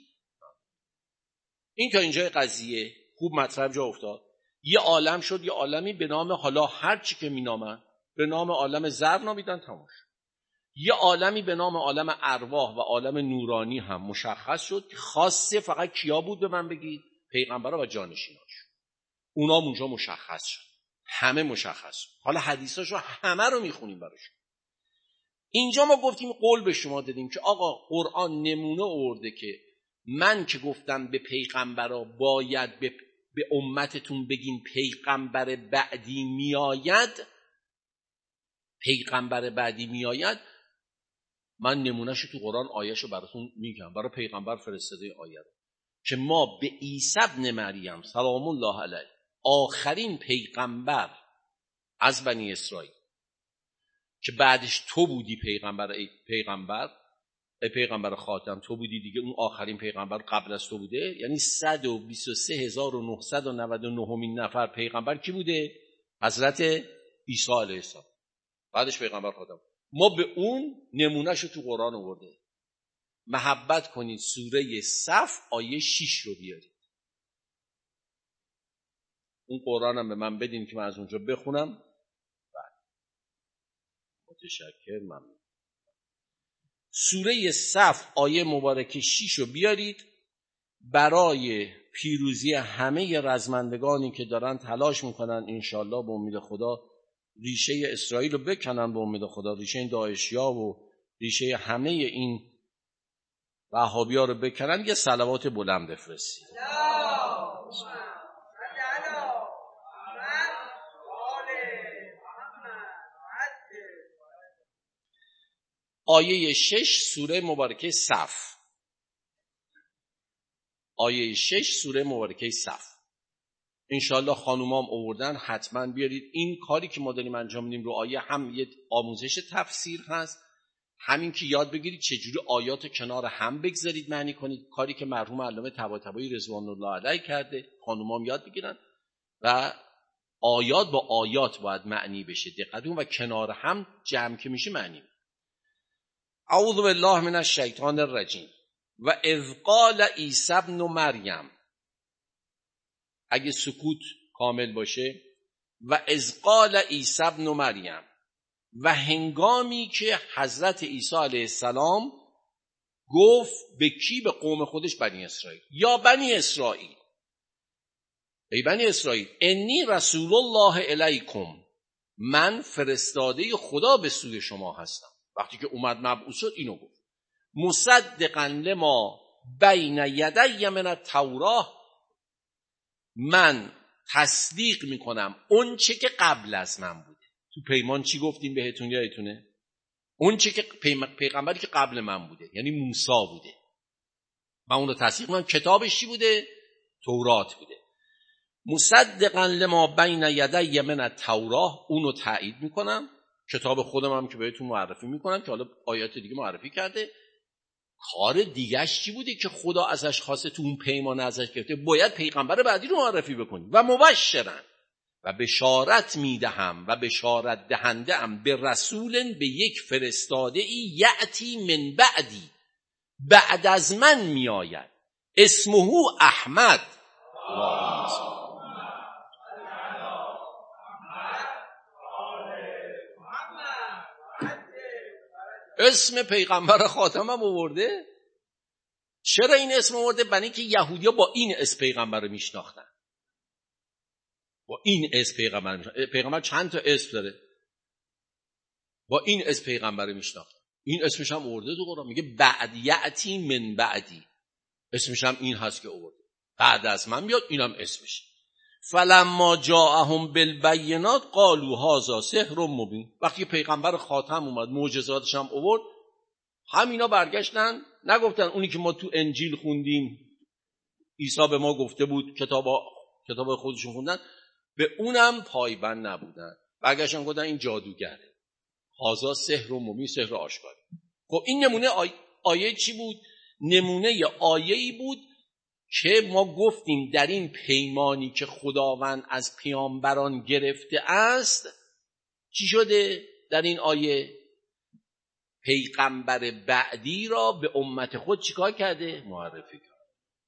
این که اینجای قضیه خوب مطلب جا افتاد. یه عالم شد، یه عالمی به نام حالا هر چی که مینامن، به نام عالم زر نامیدن، تماش. یه عالمی به نام عالم ارواح و عالم نورانی هم مشخص شد که خاصه فقط کیا بود به من بگید؟ پیغمبرها و جانشیناش. اونا اونجا مشخص شد. همه مشخص شد. حالا حدیثاشو همه رو میخونیم براشون. اینجا ما گفتیم، قول به شما دادیم که آقا قرآن نمونه آورده که من که گفتم به پیغمبرها باید به, به امتتون بگین پیغمبر بعدی میآید، پیغمبر بعدی میآید، من نمونهشو تو قرآن آیهشو براتون میگم، برای پیغمبر فرستاده آیه رو که ما به عیسی ابن مریم سلام الله علیه، آخرین پیغمبر از بنی اسرائیل که بعدش تو بودی پیغمبر، ای پیغمبر ای پیغمبر خاتم، تو بودی دیگه، اون آخرین پیغمبر قبل از تو بوده، یعنی صد و بیست و سه هزار و نهصد و نود و نه نفر پیغمبر کی بوده؟ حضرت عیسی علیه السلام، بعدش پیغمبر خاتم. ما به اون نمونهشو تو قرآن آورده. محبت کنید سوره صف آیه شش رو بیارید. اون قرآن هم به من بدین که من از اونجا بخونم. بعد متشکر، ممنون. سوره صف آیه مبارکه شش رو بیارید برای پیروزی همه رزمندگانی که دارن تلاش میکنن انشالله به امید خدا ریشه اسرائیل رو بکنن، به امید خدا ریشه این داعشیا و ریشه همه این وهابیا رو بکنن. یه صلوات بلند بفرستید. آیه شش سوره مبارکه صف. آیه شش سوره مبارکه صف انشالله خانومام آوردن، حتما بیارید. این کاری که ما داریم انجام میدیم رو آیه هم یه آموزش تفسیر هست، همین که یاد بگیرید چجوری آیات کنار هم بگذارید معنی کنید، کاری که مرحوم علامه طباطبایی رضوان الله علیه کرده، خانومام یاد بگیرن و آیات با آیات باید معنی بشه، دقیقاً و کنار هم جمع که میشه معنی. اعوذ بالله من الشیطان الرجیم. و اذ قال عیسی ابن مریم، اگه سکوت کامل باشه، و اذ قال عیسی ابن مریم، و هنگامی که حضرت عیسی علیه السلام گفت به کی؟ به قوم خودش بنی اسرائیل. یا بنی اسرائیل، ای بنی اسرائیل، انی رسول الله الیکم، من فرستاده خدا به سوی شما هستم. وقتی که اومد مبعوث شد اینو گفت. مصدقا لما بین یدی من التوراة، من تصدیق میکنم اون چه که قبل از من بوده. تو پیمان چی گفتیم بهتون یادتونه؟ اون چه که پیغمبری که قبل من بوده یعنی موسی بوده، من اون رو تصدیق میکنم. کتابش چی بوده؟ تورات بوده. مصدقا لما بین یدی من التوراة، اون رو تایید میکنم. کتاب خودم هم که بهتون معرفی میکنم که حالا آیات دیگه معرفی کرده. کار دیگهش چی بوده که خدا ازش خواسته تو اون پیمان ازش گرفته؟ باید پیغمبر بعدی رو معرفی بکنی. و مبشرن، و بشارت میدهم و بشارت دهنده ام به رسول، به یک فرستاده ای، یأتی من بعدی، بعد از من میآید، اسمه احمد. اسم پیغمبر خاتم هم آورده. چرا این اسم آورده؟ برای اینکه یهودیا با این اسم پیغمبر رو میشناختن، با این اسم پیغمبر میشناختن. پیغمبر چند تا اسم داره، با این اسم پیغمبر رو میشناختن. این اسمش هم آورده تو قرآن، میگه بعد یأتی من بعدی، اسمش هم این هست که آورده، بعد از من بیاد، اینم اسمش. فلما جاءهم بالبینات قالوا هذا سحر مبین. وقتی پیغمبر خاتم اومد معجزاتش هم آورد، همینا برگشتن نگفتن اونی که ما تو انجیل خوندیم عیسی به ما گفته بود، کتاب کتاب خودشون خوندن، به اونم پایبند نبودن، برگشتن گفتن این جادوگره، هذا سحر مبین، سحر آشکاری. خب این نمونه آی... آیه چی بود؟ نمونه آیه‌ای بود که ما گفتیم در این پیمانی که خداوند از پیامبران گرفته است چی شده؟ در این آیه پیغمبر بعدی را به امت خود چیکار کرده؟ معرفی کرده.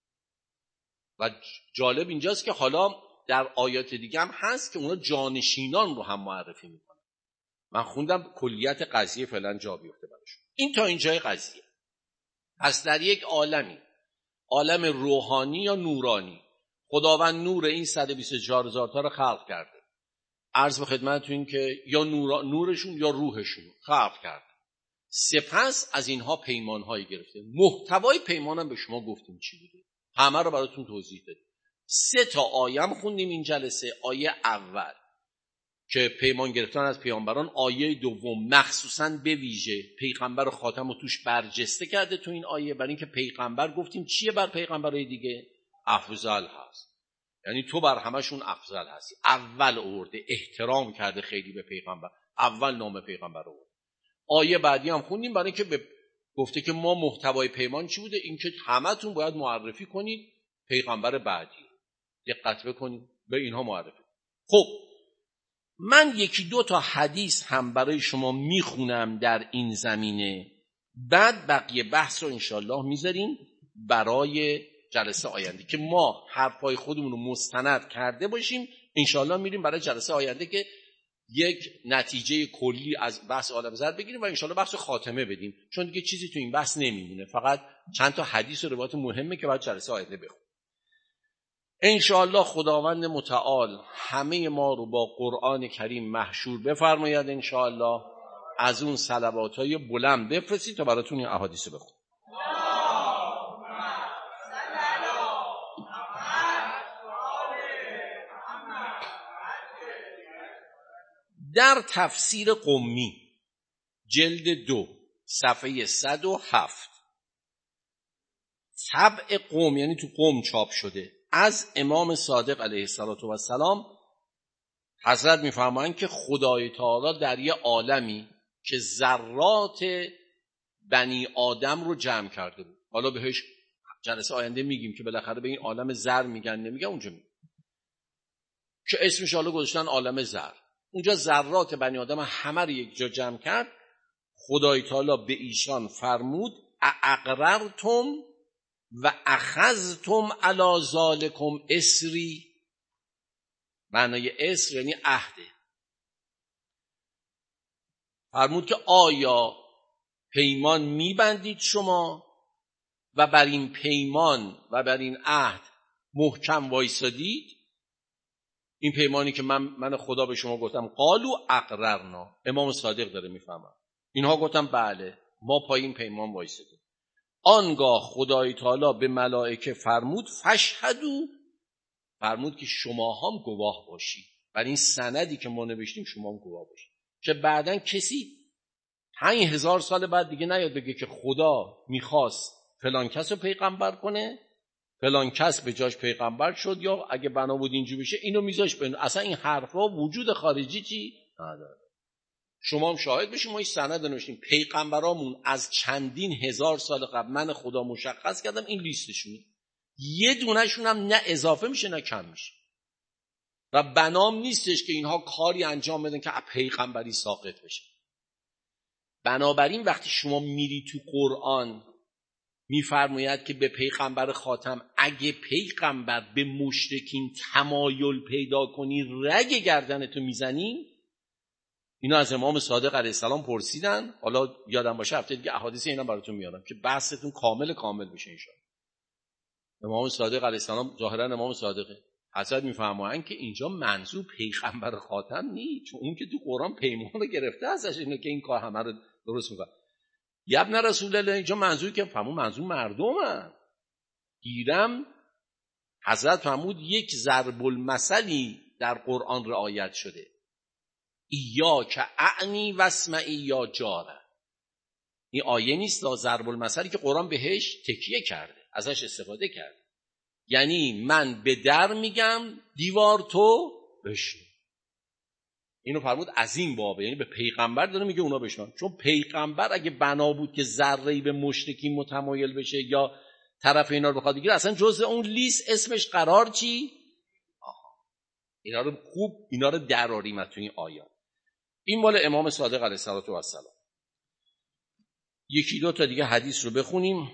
و جالب اینجاست که حالا در آیات دیگه هم هست که اونا جانشینان رو هم معرفی میکنن. من خوندم کلیت قضیه فعلا جا بیفته براشون. این تا اینجای قضیه. پس در یک عالمی، عالم روحانی یا نورانی، خداوند نور این صد و بیست و چهار هزار تا رو خلق کرده. عرض به خدمتتون که یا نور... نورشون یا روحشون خلق کرده. سپس از اینها پیمانهایی گرفته. محتوای پیمانم به شما گفتیم چی بوده، همه رو براتون توضیح دادیم. سه تا آیه هم خوندیم این جلسه. آیه اول که پیمان گرفتن از پیامبران، آیه دوم مخصوصاً به ویژه پیغمبر خاتم رو توش برجسته کرده تو این آیه، برای اینکه پیغمبر گفتیم چیه بر پیغمبرای دیگه؟ افضل هست، یعنی تو بر همشون افضل هستی. اول آورده، احترام کرده خیلی به پیغمبر، اول نام پیغمبر آورده. آیه بعدی هم خوندیم برای اینکه به گفته که ما محتوای پیمان چی بوده؟ اینکه همتون باید معرفی کنید پیغمبر بعدی، دقت بکنید به اینها معرفی. خب من یکی دو تا حدیث هم برای شما میخونم در این زمینه، بعد بقیه بحث رو انشالله میذاریم برای جلسه آینده که ما حرفای خودمون رو مستند کرده باشیم. انشالله میریم برای جلسه آینده که یک نتیجه کلی از بحث عالم زر بگیریم و انشالله بحث خاتمه بدیم، چون دیگه چیزی تو این بحث نمیمونه، فقط چند تا حدیث و روایت مهمه که باید جلسه آینده بخونیم. انشالله خداوند متعال همه ما رو با قرآن کریم محشور بفرماید. انشالله از اون صلواتهای بلند بفرستید تا براتون این احادیث بخونم. در تفسیر قمی جلد دو صفحه صد و هفت، طبع قم یعنی تو قم چاپ شده، از امام صادق علیه السلام، حضرت میفرمایند که خدای تعالی در یه عالمی که ذرات بنی آدم رو جمع کرده بود، حالا بهش جلسه آینده میگیم که بالاخره به این عالم ذر میگن نمیگن اونجا میگن که اسمش حالا گذاشتن عالم ذر، اونجا ذرات بنی آدم همه رو یک جا جمع کرد. خدای تعالی به ایشان فرمود اقررتم و اخذتم علی ذالکم اسری. معنای اسر یعنی عهده. فرمود که آیا پیمان میبندید شما و بر این پیمان و بر این عهد محکم وایسادید؟ این پیمانی که من من خدا به شما گفتم قالو اقررنا، امام صادق داره میفهمه، اینها گفتم بله ما پای این پیمان وایسادیم. آنگاه خدای تعالی به ملائکه فرمود فشهدو، فرمود که شما هم گواه باشید، برای این سندی که ما نوشتیم شما هم گواه باشید، که بعدن کسی پنج هزار سال بعد دیگه نیاد بگه که خدا میخواست فلان کس رو پیغمبر کنه، فلان کس به جاش پیغمبر شد، یا اگه بنا بود اینجوری بشه اینو میذاش بنو. اصلا این حرفا وجود خارجی چی نداره. شما هم شاهد بشید ما این سند نوشتیم، پیغمبرامون از چندین هزار سال قبل من خدا مشخص کردم این لیستشونه، یه دونه‌شون هم نه اضافه میشه نه کم میشه و بنام نیستش که اینها کاری انجام بدن که پیغمبری ساقط بشه. بنابراین وقتی شما میری تو قرآن میفرماید که به پیغمبر خاتم اگه پیغمبر به مشرکین تمایل پیدا کنی رگ گردنتو میزنی، اینا از امام صادق علیه السلام پرسیدن. حالا یادم باشه هفته دیگه احادیث اینا براتون میارم که بحثتون کامل کامل بشه انشاءالله. امام صادق علیه السلام ظاهرا امام صادقه، حضرت میفرمایند که اینجا منظور پیغمبر خاتم نیست، چون اون که تو قرآن پیمان رو گرفته ازش اینه که این کار همه رو درست میکنه. ابن رسول الله اینجا منظور که فهمون منظور مردمه. گیرم حضرت فرمود یک ضرب المثلی در قرآن رعایت شده، ایا که اعنی واسمعی یا جاره. این آیه نیست، ضرب المثلی که قرآن بهش تکیه کرده، ازش استفاده کرده، یعنی من به در میگم دیوار تو بشنو. اینو فرمود از این بابه، یعنی به پیغمبر داره میگه اونا بشنون، چون پیغمبر اگه بنا بود که ذره‌ای به مشرکین متمایل بشه یا طرف اینا رو بخواد بگیره اصلا جزء اون لیست اسمش قرار چی؟ آها. اینا رو خوب اینا رو دراریم تو این آیات. این مال امام صادق علیه السلام. یکی دو تا دیگه حدیث رو بخونیم.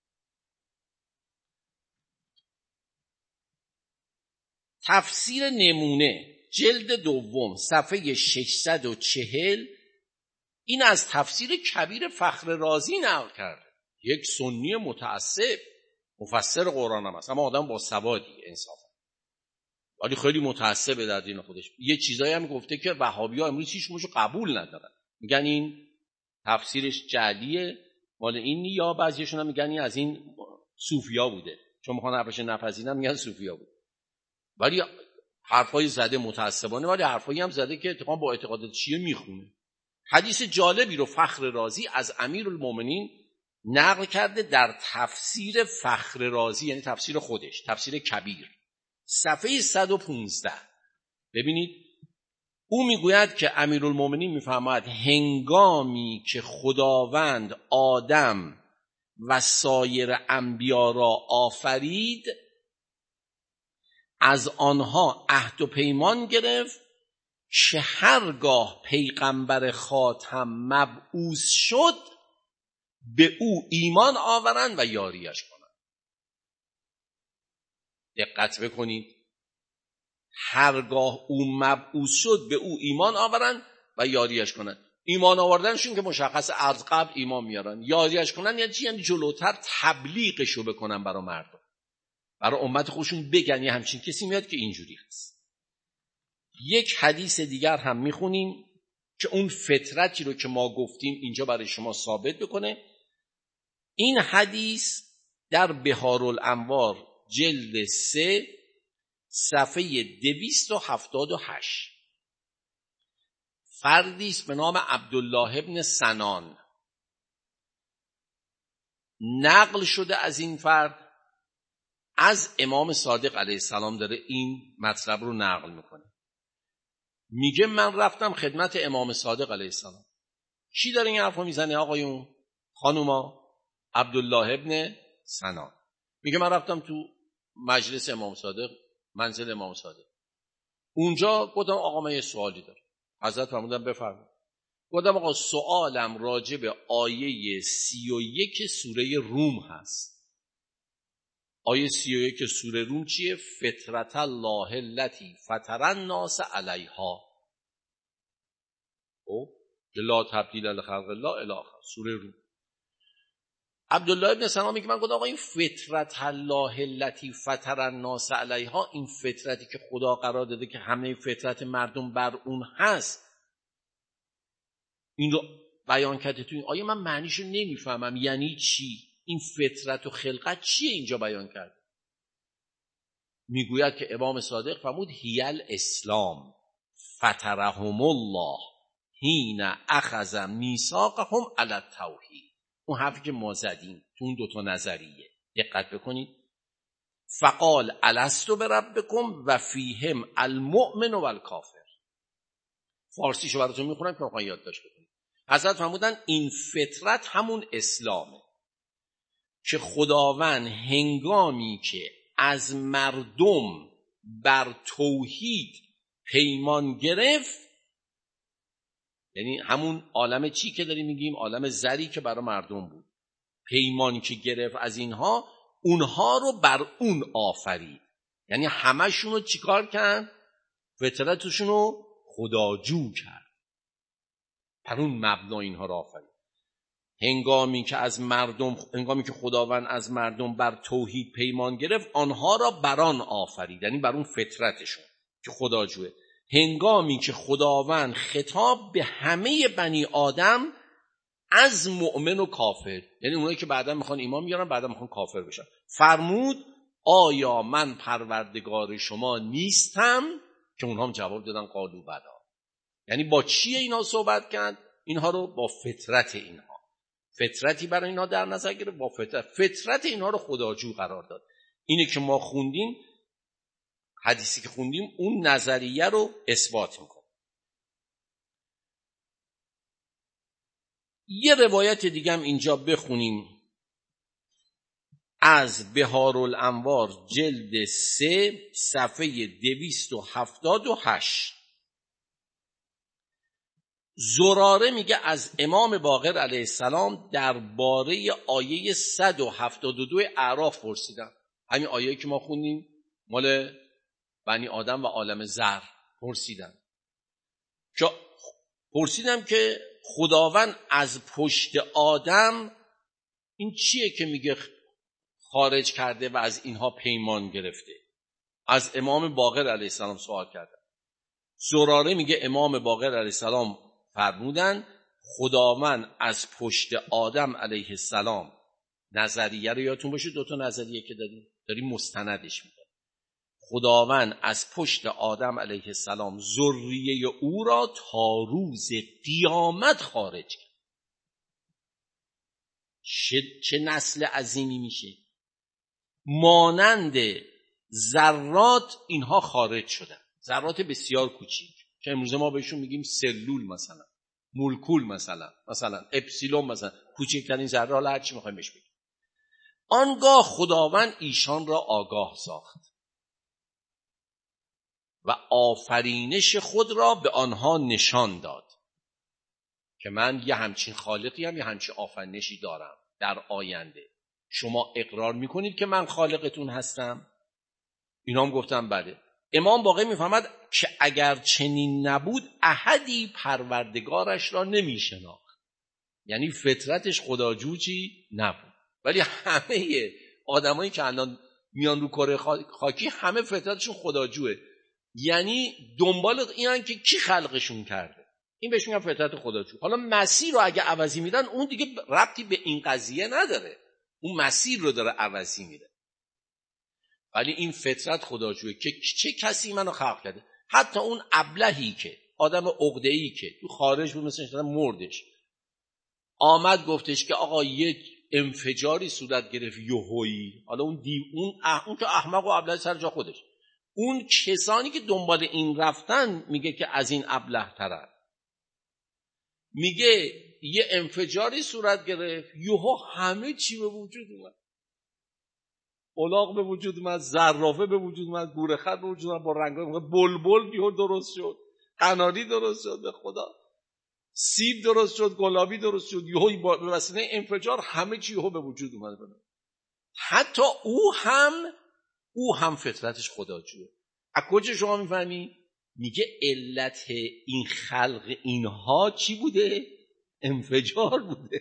تفسیر نمونه جلد دوم صفحه ششصد و چهل، این از تفسیر کبیر فخر رازی نقل کرده، یک سنی متعصب مفسر قرآن هم هست، اما آدم با سوادی انصافا، ولی خیلی متعصبه در دین خودش. یه چیزایی هم گفته که وهابی‌ها امروز هیچ موشو قبول ندارن، میگن این تفسیرش جعلیه مال این، یا بعضیشون هم میگن این از این صوفیا بوده، چون میخوان حرفش نپذیرن میگن صوفیا بود. ولی حرفای زده متعصبانه، ولی حرفایی هم زده که اتفاقا با اعتقادات شیعه میخونه. حدیث جالبی رو فخر رازی از امیرالمومنین نقل کرده در تفسیر فخر رازی، یعنی تفسیر خودش، تفسیر کبیر، صفحه صد و پانزده. ببینید او میگوید که امیرالمومنین میفرماید هنگامی که خداوند آدم و سایر انبیا را آفرید از آنها عهد و پیمان گرفت که هرگاه پیغمبر خاتم مبعوث شد به او ایمان آورند و یاریش کنند. دقت بکنید، هرگاه او مبعوث شد به او ایمان آورند و یاریش کنند. ایمان آوردنشون که مشخص از قبل ایمان میارن، یاریش کنن یعنی چی؟ یعنی جلوتر تبلیغشو بکنن برای مردم، برای امت خودشون بگن یه همچین کسی میاد که اینجوری هست. یک حدیث دیگر هم میخونیم که اون فطرتی رو که ما گفتیم اینجا برای شما ثابت بکنه. این حدیث در بهارالانوار جلد سه صفحه دویست و هفتاد و هشت. فردی است به نام عبدالله ابن سنان، نقل شده از این فرد از امام صادق علیه السلام، داره این مطلب رو نقل میکنه. میگه من رفتم خدمت امام صادق علیه السلام. کی داره این حرفو میزنه آقایون خانوما؟ عبدالله ابن سنان. میگه من رفتم تو مجلس امام صادق، منزل امام صادق. اونجا گفتم آقا من یه سوالی دارم. حضرت فرمودن بفرمایید. گفتم آقا سوالم راجع به آیه سی و یک سوره روم هست. آیه سی و یک سوره روم چیه؟ فطرت الله التي فطر الناس علیها. او لا تبدیل لخلق الله الی آخر سوره روم. عبدالله ابن سلام میگه من گفتم آقا این فطرت الله التي فطر الناس علیها، این فطرتی که خدا قرار داده که همه فطرت مردم بر اون هست، این رو بیان کرده تو این آیه، من معنیشو نمیفهمم یعنی چی؟ این فطرت و خلقت چیه اینجا بیان کرد؟ میگوید که امام صادق فرمود هیل اسلام فطرهم الله حین اخذ میثاقهم علی التوحید. اون حرفی که ما زدیم تو اون دوتا نظریه دقت بکنید. فقال الست بربکم و فیهم المؤمن و الکافر. فارسیشو براتون میخونم که میخوام یادداشت بکنید. حضرت فرمودن این فطرت همون اسلامه که خداوند هنگامی که از مردم بر توحید پیمان گرفت، یعنی همون عالم چی که داریم میگیم، عالم زری که برای مردم بود، پیمانی که گرفت از اینها، اونها رو بر اون آفرید. یعنی همشون رو چیکار کرد؟ فطرتشون رو خداجو کرد، بر اون مبنا اینها رو آفرید. هنگامی که از مردم هنگامی که خداوند از مردم بر توحید پیمان گرفت، آنها را بر آن آفرید، یعنی بر اون فطرتشون که خداجوه. هنگامی که خداوند خطاب به همه بنی آدم از مؤمن و کافر، یعنی اونایی که بعدا میخوان ایمان بیارن بعدا میخوان کافر بشن، فرمود آیا من پروردگار شما نیستم؟ که اونها هم جواب دادن قالوا بلی. یعنی با چی اینا صحبت کرد؟ اینها رو با فطرت اینها، فطرتی برای اینها در نظر گرفت، با فطرت فطرت اینها رو خداجو قرار داد. اینه که ما خوندیم، حدیثی که خوندیم اون نظریه رو اثبات میکنه. یه روایت دیگه هم اینجا بخونیم از بهارالانوار جلد سه صفحه دویست و هفتاد و هشت. زراره میگه از امام باقر علیه السلام درباره آیه صد و هفتاد و دو اعراف پرسیدن. همین آیه که ما خوندیم مال بنی آدم و عالم زر پرسیدن. که پرسیدم که خداوند از پشت آدم این چیه که میگه خارج کرده و از اینها پیمان گرفته؟ از امام باقر علیه السلام سوال کردن. زراره میگه امام باقر علیه السلام فرمودن خداوند از پشت آدم علیه السلام، نظریه رو یادتون باشه دوتا نظریه که داریم داریم مستندش میکنیم، خداوند از پشت آدم علیه السلام ذریه او را تا روز قیامت خارج کرد. چه, چه نسل عظیمی میشه. مانند ذرات اینها خارج شدن، ذرات بسیار کوچیک که امروز ما بهشون میگیم سلول، مثلا مولکول، مثلا مثلا اپسیلون، مثلا کوچکترین ذره، حالا هر چی میخوایم بهش بگیم. آنگاه خداوند ایشان را آگاه ساخت. و آفرینش خود را به آنها نشان داد که من یه همچین خالقی هم، یه همچین آفرینشی دارم در آینده. شما اقرار میکنید که من خالقتون هستم؟ اینا هم گفتم بله. امام باقی میفهمد که اگر چنین نبود احدی پروردگارش را نمیشناخت، یعنی فطرتش خداجویی نبود. ولی همه آدمایی که الان میان رو کره خاکی همه فطرتشون خداجوه، یعنی دنبال اینن که کی خلقشون کرده. این بهش میگن فطرت خداجو. حالا مسیر رو اگه عوضی میدن اون دیگه ربطی به این قضیه نداره، اون مسیر رو داره عوضی میده. ولی این فطرت خداجوه که چه کسی منو خلق کرده. حتی اون ابلهی که آدم عقده‌ای که تو خارج بود، مثلا مردش، آمد گفتش که آقا یک انفجاری صورت گرفت یهویی. حالا اون دیو اون اح... اون که احمق و ابله سر جا خودش، اون کسانی که دنبال این رفتن میگه که از این ابله ترن، میگه یه انفجاری صورت گرفت یهو همه چی به وجود اومد، الاغ به وجود اومد، زرافه به وجود اومد، گورخر به وجود اومد با رنگای بلبل یهو درست شد، قناری درست شد، به خدا سیب درست شد، گلابی درست شد، یهو به وسیله انفجار همه چی یهو به وجود اومد. حتی او هم او هم فطرتش خداجوه. از کجا شما میفهمی؟ میگه علت این خلق اینها چی بوده؟ انفجار بوده.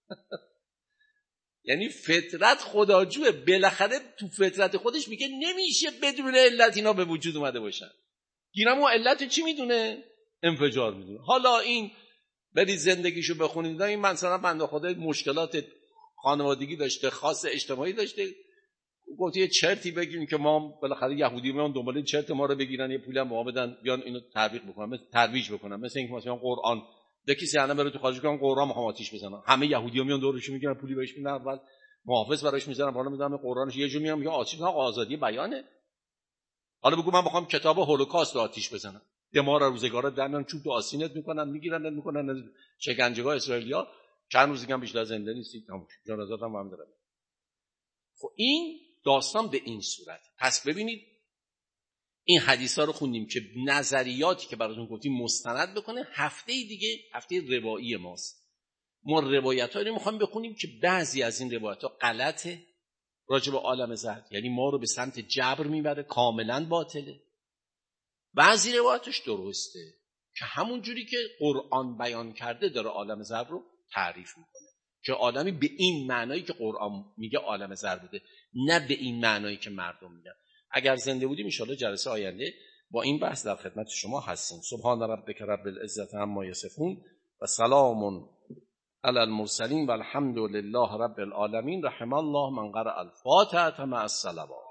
یعنی فطرت خداجوه. بالاخره تو فطرت خودش میگه نمیشه بدون علت اینا به وجود اومده باشن. گیرم اون علت چی میدونه؟ انفجار میدونه. حالا این برید زندگیشو بخونید، این مثلا بنده خدا مشکلات خانوادگی داشته، خاص اجتماعی داشته، گفت یه چرتی بگیم که ما بالاخره یهودی میان دنبال این چرت ما رو بگیرن، یه پولی هم به ما بدن بیان اینو ترویج بکنن، مثل ترویج بکنن، مثل اینکه مثلا قرآن یکی سیانا بره تو خارج کنن قرآن میخوام آتیش بزنن، همه یهودی‌ها میان دورش میگیرن پولی بهش میدن، اول محافظ براش میذارن، بالا میذارن قرآنش، یه جو میام میگه آتیش نه، آزادی بیانه. حالا بگو من میخوام کتاب هولوکاست رو آتیش بزنم، دمار روزگارا دمیان چوب تو آسینت میکنن، میگیرن میکنن شکنجهگاه اسرائیلیا، چند روز دیگه هم بیشتر زنده نیستی، تموم شد، جنازات هم هم دارن. خب این داستان به این صورت. پس ببینید این حدیثا رو خوندیم که نظریاتی که براتون گفتیم مستند بکنه. هفته دیگه هفته روایی ماست، ما روایت‌هایی رو می‌خوایم بخونیم که بعضی از این روایت‌ها غلطه راجع به عالم زرد، یعنی ما رو به سمت جبر میبره، کاملا باطله. بعضی روایتش درسته که همون جوری که قرآن بیان کرده داره عالم زرد رو تعریف میکنه، که آدمی به این معنایی که قرآن میگه عالم زرد بوده، نه به این معنایی که مردم میگن. اگر زنده بودیم ان شاءالله جلسه آینده با این بحث در خدمت شما هستیم. سبحان ربک رب العزة عما یصفون و سلام علی المرسلین و الحمد لله رب العالمین. رحم الله من قرأ الفاتحه مع الصلوات.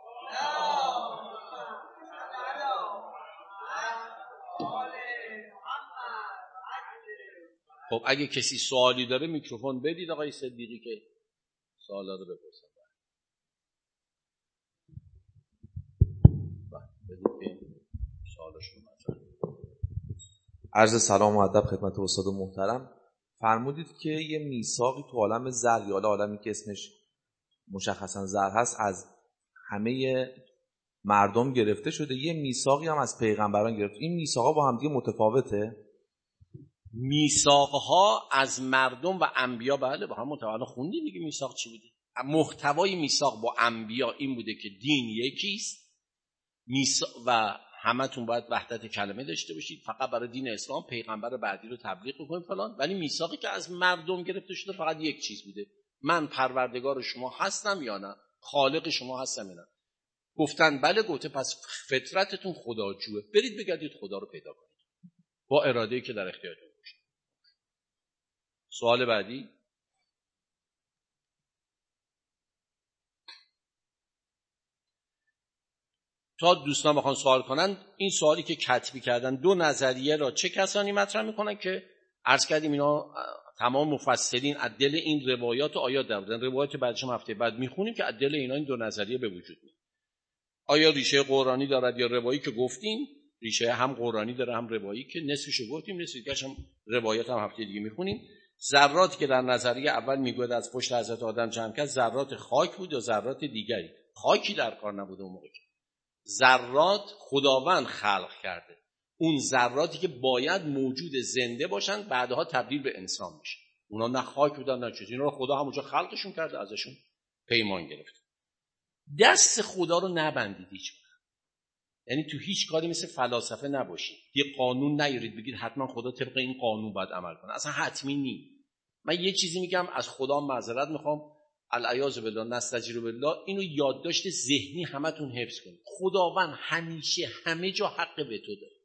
خب اگه کسی سوالی داره میکروفون بدید آقای صدیقی که سوالا رو بپرسن. عرض سلام و ادب خدمت استاد محترم. فرمودید که یه میثاقی تو عالم زر یا عالمی که اسمش مشخصا زر هست از همه مردم گرفته شده، یه میثاقی هم از پیغمبران گرفته. این میثاقا با هم دیگه متفاوته؟ میثاقها از مردم و انبیا بله با هم متفاوته. خوندید دیگه میثاق چی بوده؟ محتوای میثاق با انبیا این بوده که دین یکیست، میثاق و همتون باید وحدت کلمه داشته باشید، فقط برای دین اسلام پیغمبر بعدی رو تبلیغ بکنید فلان. ولی میثاقی که از مردم گرفته شده فقط یک چیز بوده، من پروردگار شما هستم یا نه، خالق شما هستم یا نه. گفتن بله، گفته پس فطرتتون خداجوه، برید بگردید خدا رو پیدا کنید با اراده‌ای که در اختیارتون باشه. سوال بعدی. تا دوستان بخوان سوال کنن، این سوالی که کتبی کردن دو نظریه را چه کسانی مطرح میکنن که عرض کردیم اینا تمام مفسرین از دل این روایات و آیات در بودن. روایات بعدش هم هفته بعد میخونیم که از دل اینا این دو نظریه به وجود میاد. آیا ریشه قرآنی دارد یا روایی که گفتیم؟ ریشه هم قرآنی داره هم روایی که نصفشو گفتیم، نصف دیگه‌ش هم روایات هم هفته دیگه میخونیم. ذراتی که در نظریه اول میگوید از پشت حضرت آدم جمع کرد ذرات خاک بود یا ذرات دیگری؟ خاکی در کار نبوده اون موقع. ذرات خداوند خلق کرده، اون ذراتی که باید موجود زنده باشن بعدها تبدیل به انسان میشه. اونا نه خاک بودن نه چیزی، اینا رو خدا همونجا خلقشون کرده، ازشون پیمان گرفته. دست خدا رو نبندید هیچ وقت. یعنی تو هیچ کاری مثل فلاسفه نباشید، یه قانون نیارید بگید حتما خدا طبق این قانون باید عمل کنه، اصلا حتمی نیست. من یه چیزی میگم از خدا معذرت میخوام، العیاذ بالله نستجیر بالله، اینو یادداشت ذهنی همتون حفظ کنید. خداوند همیشه همه جا حق به تو داره،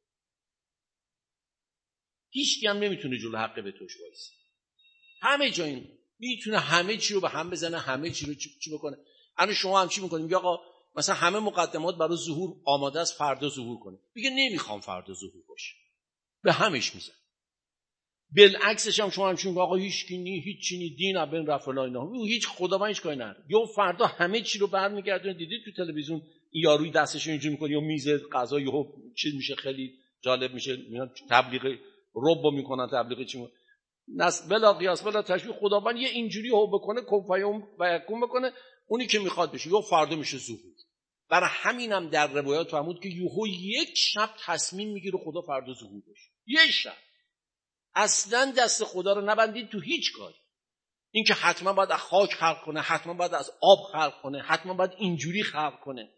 هیچ کی هم نمیتونه جلو حق به توش وایسه. همه جا این میتونه همه چی رو به هم بزنه، همه چی رو چی بکنه. الان شما هم چی میکنید؟ میگه آقا مثلا همه مقدمات برای ظهور آماده است، فردا ظهور کنه. میگه نمیخوام فردا ظهور باشه، به همش میزنه. بالعکسش هم شما هم چون آقا هیچ کی نی، هیچ چی نی، دین ابن رفلا اینا، هیچ خدا من هیچ کاری نداره. یا فردا همه چی رو برمیگردونه. دیدید تو تلویزیون یاروی دستش اینجوری میکنه یا میز غذا یهو چیز میشه، خیلی جالب میشه، میان تبلیغ رب میکنن، تبلیغ چی نس بلا قیاس بلا تشبیه. خداوند یه اینجوری هو بکنه، کفایم و یکون بکنه، اونی که میخواد بشه، یا فردا میشه ظهور. برای همینم در روایات فهمود که یهو یک شب تصمیم میگیره خدا فردا ظهور بشه. یک شب. اصلا دست خدا رو نبندید تو هیچ کاری. این که حتما باید از خاک خلق کنه، حتما باید از آب خلق کنه، حتما باید اینجوری خلق کنه.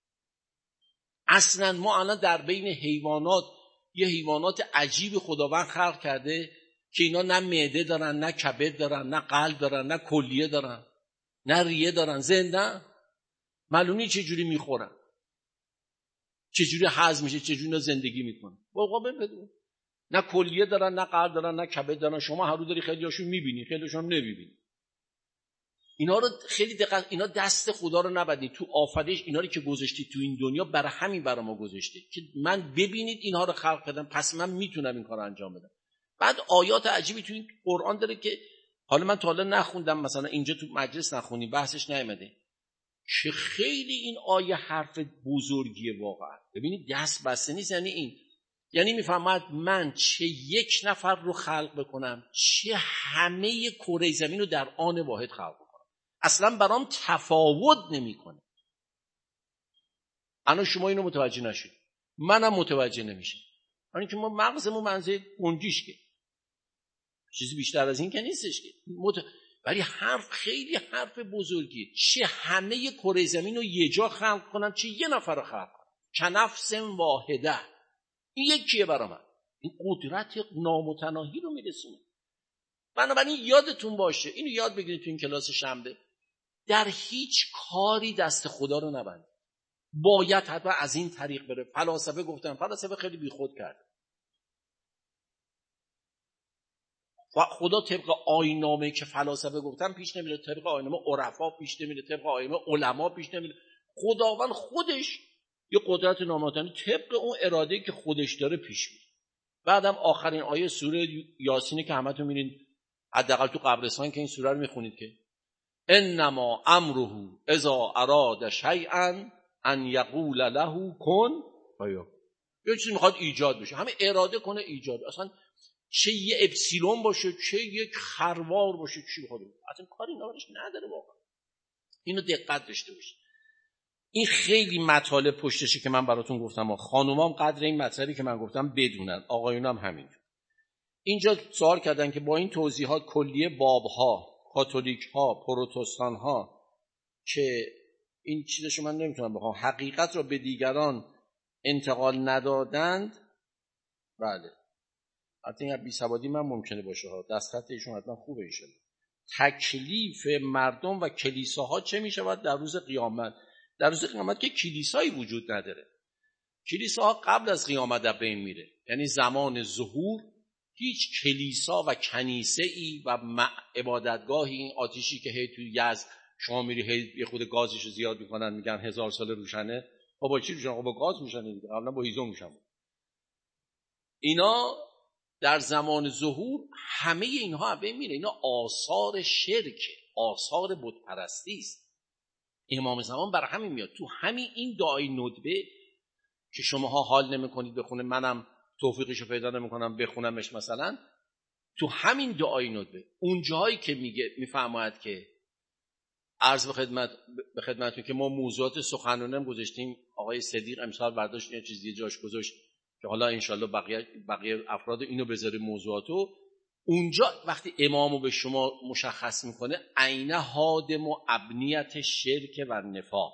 اصلا ما الان در بین حیوانات یه حیوانات عجیب خداوند خلق کرده که اینا نه معده دارن، نه کبد دارن، نه قلب دارن، نه کلیه دارن، نه ریه دارن، زنده. معلومه چه جوری میخورن، چه جوری هضم میشه، چه جوری زندگی میکنن. واقعا ببینید نه کلیه دارن، نه قلب دارن، نه کبد دارن. شما هر روز داری خیلیاشون میبینی، خیلیاشون هم نمیبینی. اینا رو خیلی دقت، اینا دست خدا رو نبندید تو آفرینش. اینا رو که گذاشتید تو این دنیا برای همین برای ما گذاشته که من ببینید اینها رو خلق کردم، پس من میتونم این کارو انجام بدم. بعد آیات عجیبی تو این قرآن داره که حالا من تا حالا نخوندم، مثلا اینجا تو مجلس نخونیم، بحثش نیامده، که خیلی این آیه حرف بزرگیه واقعا. ببینید دست بسته نیست، یعنی این یعنی میفهمد من چه یک نفر رو خلق بکنم، چه همه کره زمین رو در آن واحد خلق بکنم، اصلا برام تفاوت نمیکنه. انا شما اینو متوجه نشید، منم متوجه نمیشم، یعنی که ما مغزمون منزه گنجیش که چیزی بیشتر از این که نیستش که مت... ولی حرف خیلی حرف بزرگیه. چه همه کره زمین رو یه جا خلق کنم، چه یه نفر رو خلق کنم، کنفس واحده. این یکیه برای من. این قدرت نامتناهی رو میرسونه. بنابراین یادتون باشه، اینو یاد بگیرید تو این کلاس شنبه، در هیچ کاری دست خدا رو نبندید. باید حتما از این طریق بره. فلاسفه گفتن، فلاسفه خیلی بیخود کرد. خدا طبق آیین‌نامه‌ای که فلاسفه گفتن پیش نمیره، طبق آیین‌نامه عرفا پیش نمیره، طبق آیین‌نامه علما پیش نمیره. خداوند خودش یه قدرت نامحدود طبق اون اراده‌ای که خودش داره پیش میره. بعدم آخرین آیه سوره یاسینه که همتون میرین، حداقل تو قبرستان که این سوره رو میخونید، که انما امره اذا اراد شیئا ان یقول له کن فیکون. یه چیزی میخواد ایجاد بشه، همه اراده کنه ایجاد. اصلا چه یه اپسیلون باشه، چه یک خروار باشه، چی بخواد، اصلا کاری نبرش نداره واقعا. اینو دقت داشته باشید. این خیلی مطالب پشتشه که من براتون گفتم. خانومام قدر این مطلبی که من گفتم بدونن، آقایونم همین. اینجا سوال کردن که با این توضیحات کلیه بابها، کاتولیک‌ها، پروتستان‌ها که این چیزشو من نمیتونم بخوام، حقیقت را به دیگران انتقال ندادند. بله حتی این بی‌سوادی من ممکنه باشه ها، دستخط ایشون حتما خوبه ایشون. تکلیف مردم و کلیساها چه میشود در روز قیامت؟ در روز قیامت که کلیسایی وجود نداره. کلیساها قبل از قیامت در بین میره، یعنی زمان ظهور هیچ کلیسا و کنیسه ای و عبادتگاهی، این آتیشی که هی توی یزد شما میری هی یه خود گازشو زیاد میکنن، میگن هزار سال روشنه، با با چی روشنه؟ با گاز میشنه دیگه، قبلا با هیزم میشن. اینا در زمان ظهور همه اینها از بین میره. اینا آثار شرک، آثار بت پرستی است. امام زمان برای همین میاد تو همین این دعای ندبه که شماها حال نمیکنید بخونه، منم توفیقشو پیدا نمیکنم بخونمش، مثلا تو همین دعای ندبه اون جایی که میگه میفرماید که عرض به خدمت به خدمتتون که ما موضوعات سخنرانی هم گذاشتیم، آقای صدیق امسال برداشت یه چیزی جاش گذاشت که حالا انشالله بقیه بقیه افراد اینو بذاره موضوعاتو. اونجا وقتی امامو به شما مشخص میکنه عین هادم و ابنیت شرک و نفاق،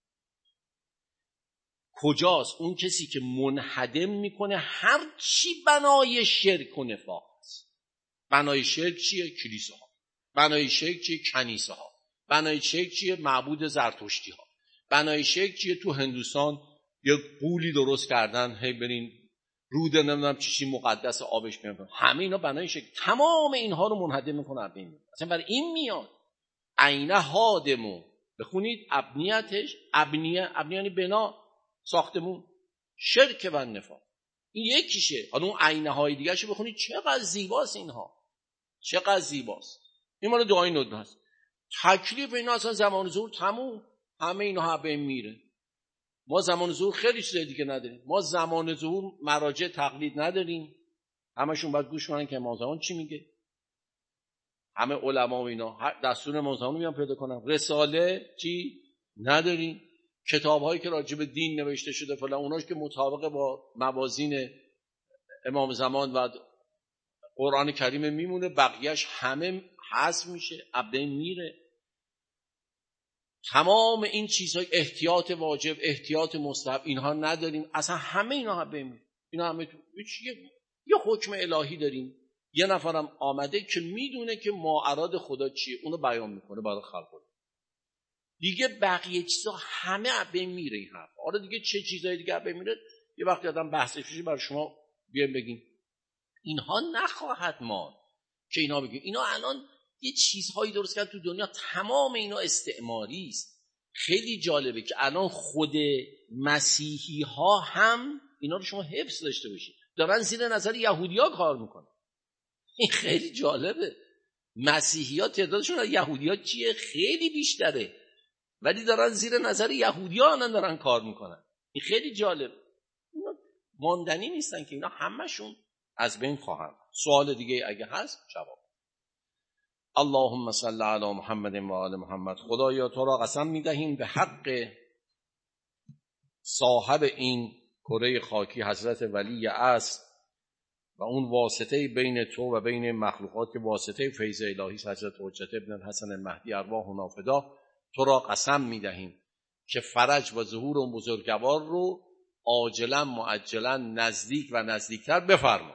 کجاست؟ اون کسی که منهدم میکنه هر چی بنای شرک و نفاق است. بنای شرک چیه؟ کلیسه ها. بنای شرک چیه؟ کنیسه ها. بنای شرک چیه؟ معبود زرتشتی ها. بنای شرک چیه؟ تو هندوستان یه قولی درست کردن، هی برین رود نمیدونم چی چی مقدس آبش میاد، همه اینا بنای شرک. تمام اینها رو منهدم میکنه ابنیت. اصلا برای این میاد عین هادمو بخونید ابنیتش، ابنیه ابنیه یعنی بنا، ساختمون، شرک و نفاق. این یکیشه. حالا اون عینه های دیگه شو بخونید چقدر زیباست اینها، چقدر زیباست. این مال دعای ندبه هست. تکلیف اینا اصلا زمان ظهور تموم، همه اینها به میره. ما زمان ظهور خیلی چیزای دیگه نداریم. ما زمان ظهور مراجع تقلید نداریم، همشون باید گوش کنن که امام زمان چی میگه. همه علما و اینا دستور امام زمان میان پیدا کنن. رساله چی نداریم. کتاب‌هایی که راجع به دین نوشته شده فلان اوناش که مطابق با موازین امام زمان و قرآن کریم میمونه، بقیهش همه حذف میشه، ابدا میره. تمام این چیزهای احتیاط واجب، احتیاط مستحب، اینها نداریم اصلا، همه اینا هم بمیر. اینا همه تو یه یه حکم الهی داریم. یه نفرم آمده که میدونه که ما اراد خدا چیه، اونو بیان میکنه برای خلق. دیگه بقیه چیزا همه به میره این حرف. آره دیگه چه چیزایی دیگه به میره یه وقتی آدم بحثش بشه برای شما بیایم بگیم اینها نخواهد ماند که اینا بگیم. اینا الان یه چیزهایی درست کردن تو دنیا، تمام اینا استعماری است. خیلی جالبه که الان خود مسیحی ها هم اینا رو شما حفظ داشته باشید دارن زیر نظر یهودی ها کار میکنن. این خیلی جالبه. مسیحی ها تعدادشون از یهودی ها چیه؟ خیلی بیشتره، ولی دارن زیر نظر یهودی ها دارن کار میکنن. این خیلی جالب. اینا ماندنی نیستن که اینا همشون از بین خواهند. سوال دیگه اگه هست جواب. اللهم صل علی محمد و آل محمد. خدایا تو را قسم میدهیم به حق صاحب این کره خاکی حضرت ولی اصل و اون واسطه بین تو و بین مخلوقات که واسطه فیض الهی حضرت حجت ابن الحسن المهدی ارواحنا فدا، تو را قسم میدهیم که فرج و ظهور اون بزرگوار رو عاجلا معجلا نزدیک و نزدیکتر بفرما.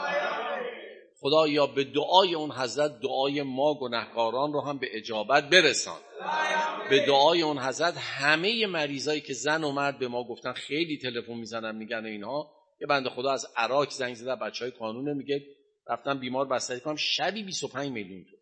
خدایا به دعای اون حضرت دعای ما گناهکاران رو هم به اجابت برسان. به دعای اون حضرت همه مریضایی که زن و مرد به ما گفتن، خیلی تلفن میزنن میگن اینها، یه بنده خدا از عراق زنگ زده، بچهای قانونه میگه رفتن بیمار بستری کنم شبی بیست و پنج میلیون تو،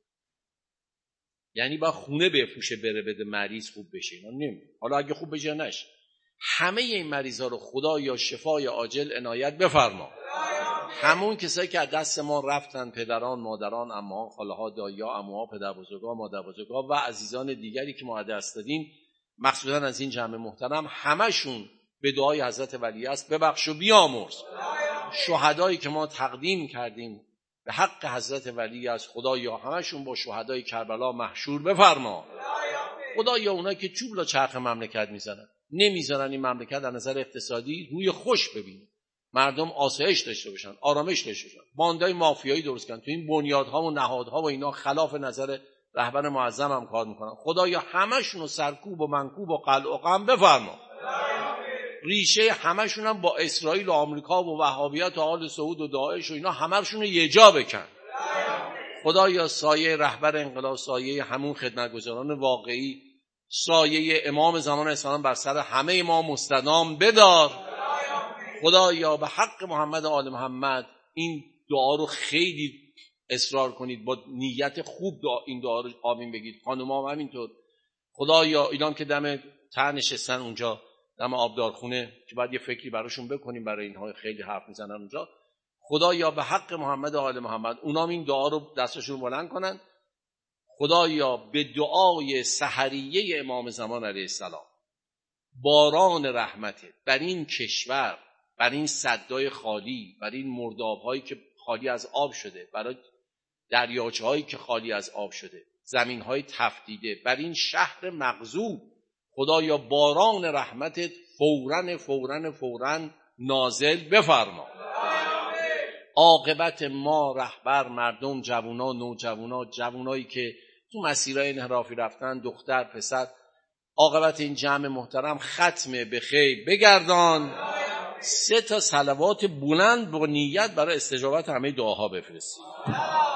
یعنی با خونه بفروشه بره بده مریض خوب بشه. اینا نمی حالا اگه خوب بشه نشه. همه این مریضا رو خدایا شفای عاجل عنایت بفرما. همون کسایی که از دست ما رفتن، پدران، مادران، عموها، خاله‌ها، دایی‌ها، عموها، پدربزرگا، مادربزرگا و عزیزان دیگری که ما از دست دادیم، مخصوصا از این جمع محترم، همشون به دعای حضرت ولی است ببخش و بیامرز. شهدایی که ما تقدیم کردیم به حق حضرت ولی است، خدایا همشون با شهدای کربلا محشور بفرما. خدایا اونایی که چوب لا چرخ مملکت میزنن، نمیذارن این مملکت در نظر اقتصادی روی خوش ببینه، مردم آسایش داشته باشن، آرامش داشته باشن، باندای مافیایی درست کردن تو این بنیادها و نهادها و اینا خلاف نظر رهبر معظم هم کار میکنن. خدایا همشون رو سرکوب و منکوب و قلع و قم بفرما. ریشه همشون هم با اسرائیل و آمریکا و وهابیت و آل سعود و داعش و اینا همشون رو یه جا بکن. خدایا سایه رهبر انقلاب، سایه همون خدمتگزاران واقعی، سایه امام زمان اسلام بر سر همه ما مستدام بدار. خدایا به حق محمد و آل محمد این دعا رو خیلی اصرار کنید، با نیت خوب دعا این دعا رو آمین بگید. خانوما هم همینطور. خدایا اینام که دم ته نشستن اونجا دم آبدارخونه که بعد یه فکری براشون بکنیم، برای اینها خیلی حرف میزنن اونجا، خدایا به حق محمد و آل محمد اونام این دعا رو دستشون بلند کنن. خدایا به دعای سحریه امام زمان علیه السلام باران رحمت بر این کشور، بر این سدای خالی، بر این مرداب‌هایی که خالی از آب شده، برای دریاچه‌هایی که خالی از آب شده، زمین‌های تفدیده، بر این شهر مغزوب، خدایا باران رحمتت فوراً فوراً فوراً نازل بفرما. عاقبت ما رهبر، مردم، جوونا، نوجوانا، جوونایی که تو مسیرهای انحرافی رفتن، دختر، پسر، عاقبت این جمع محترم ختم به خیر بگردان. سه تا صلوات بلند با نیت برای استجابت همه دعاها بفرستید.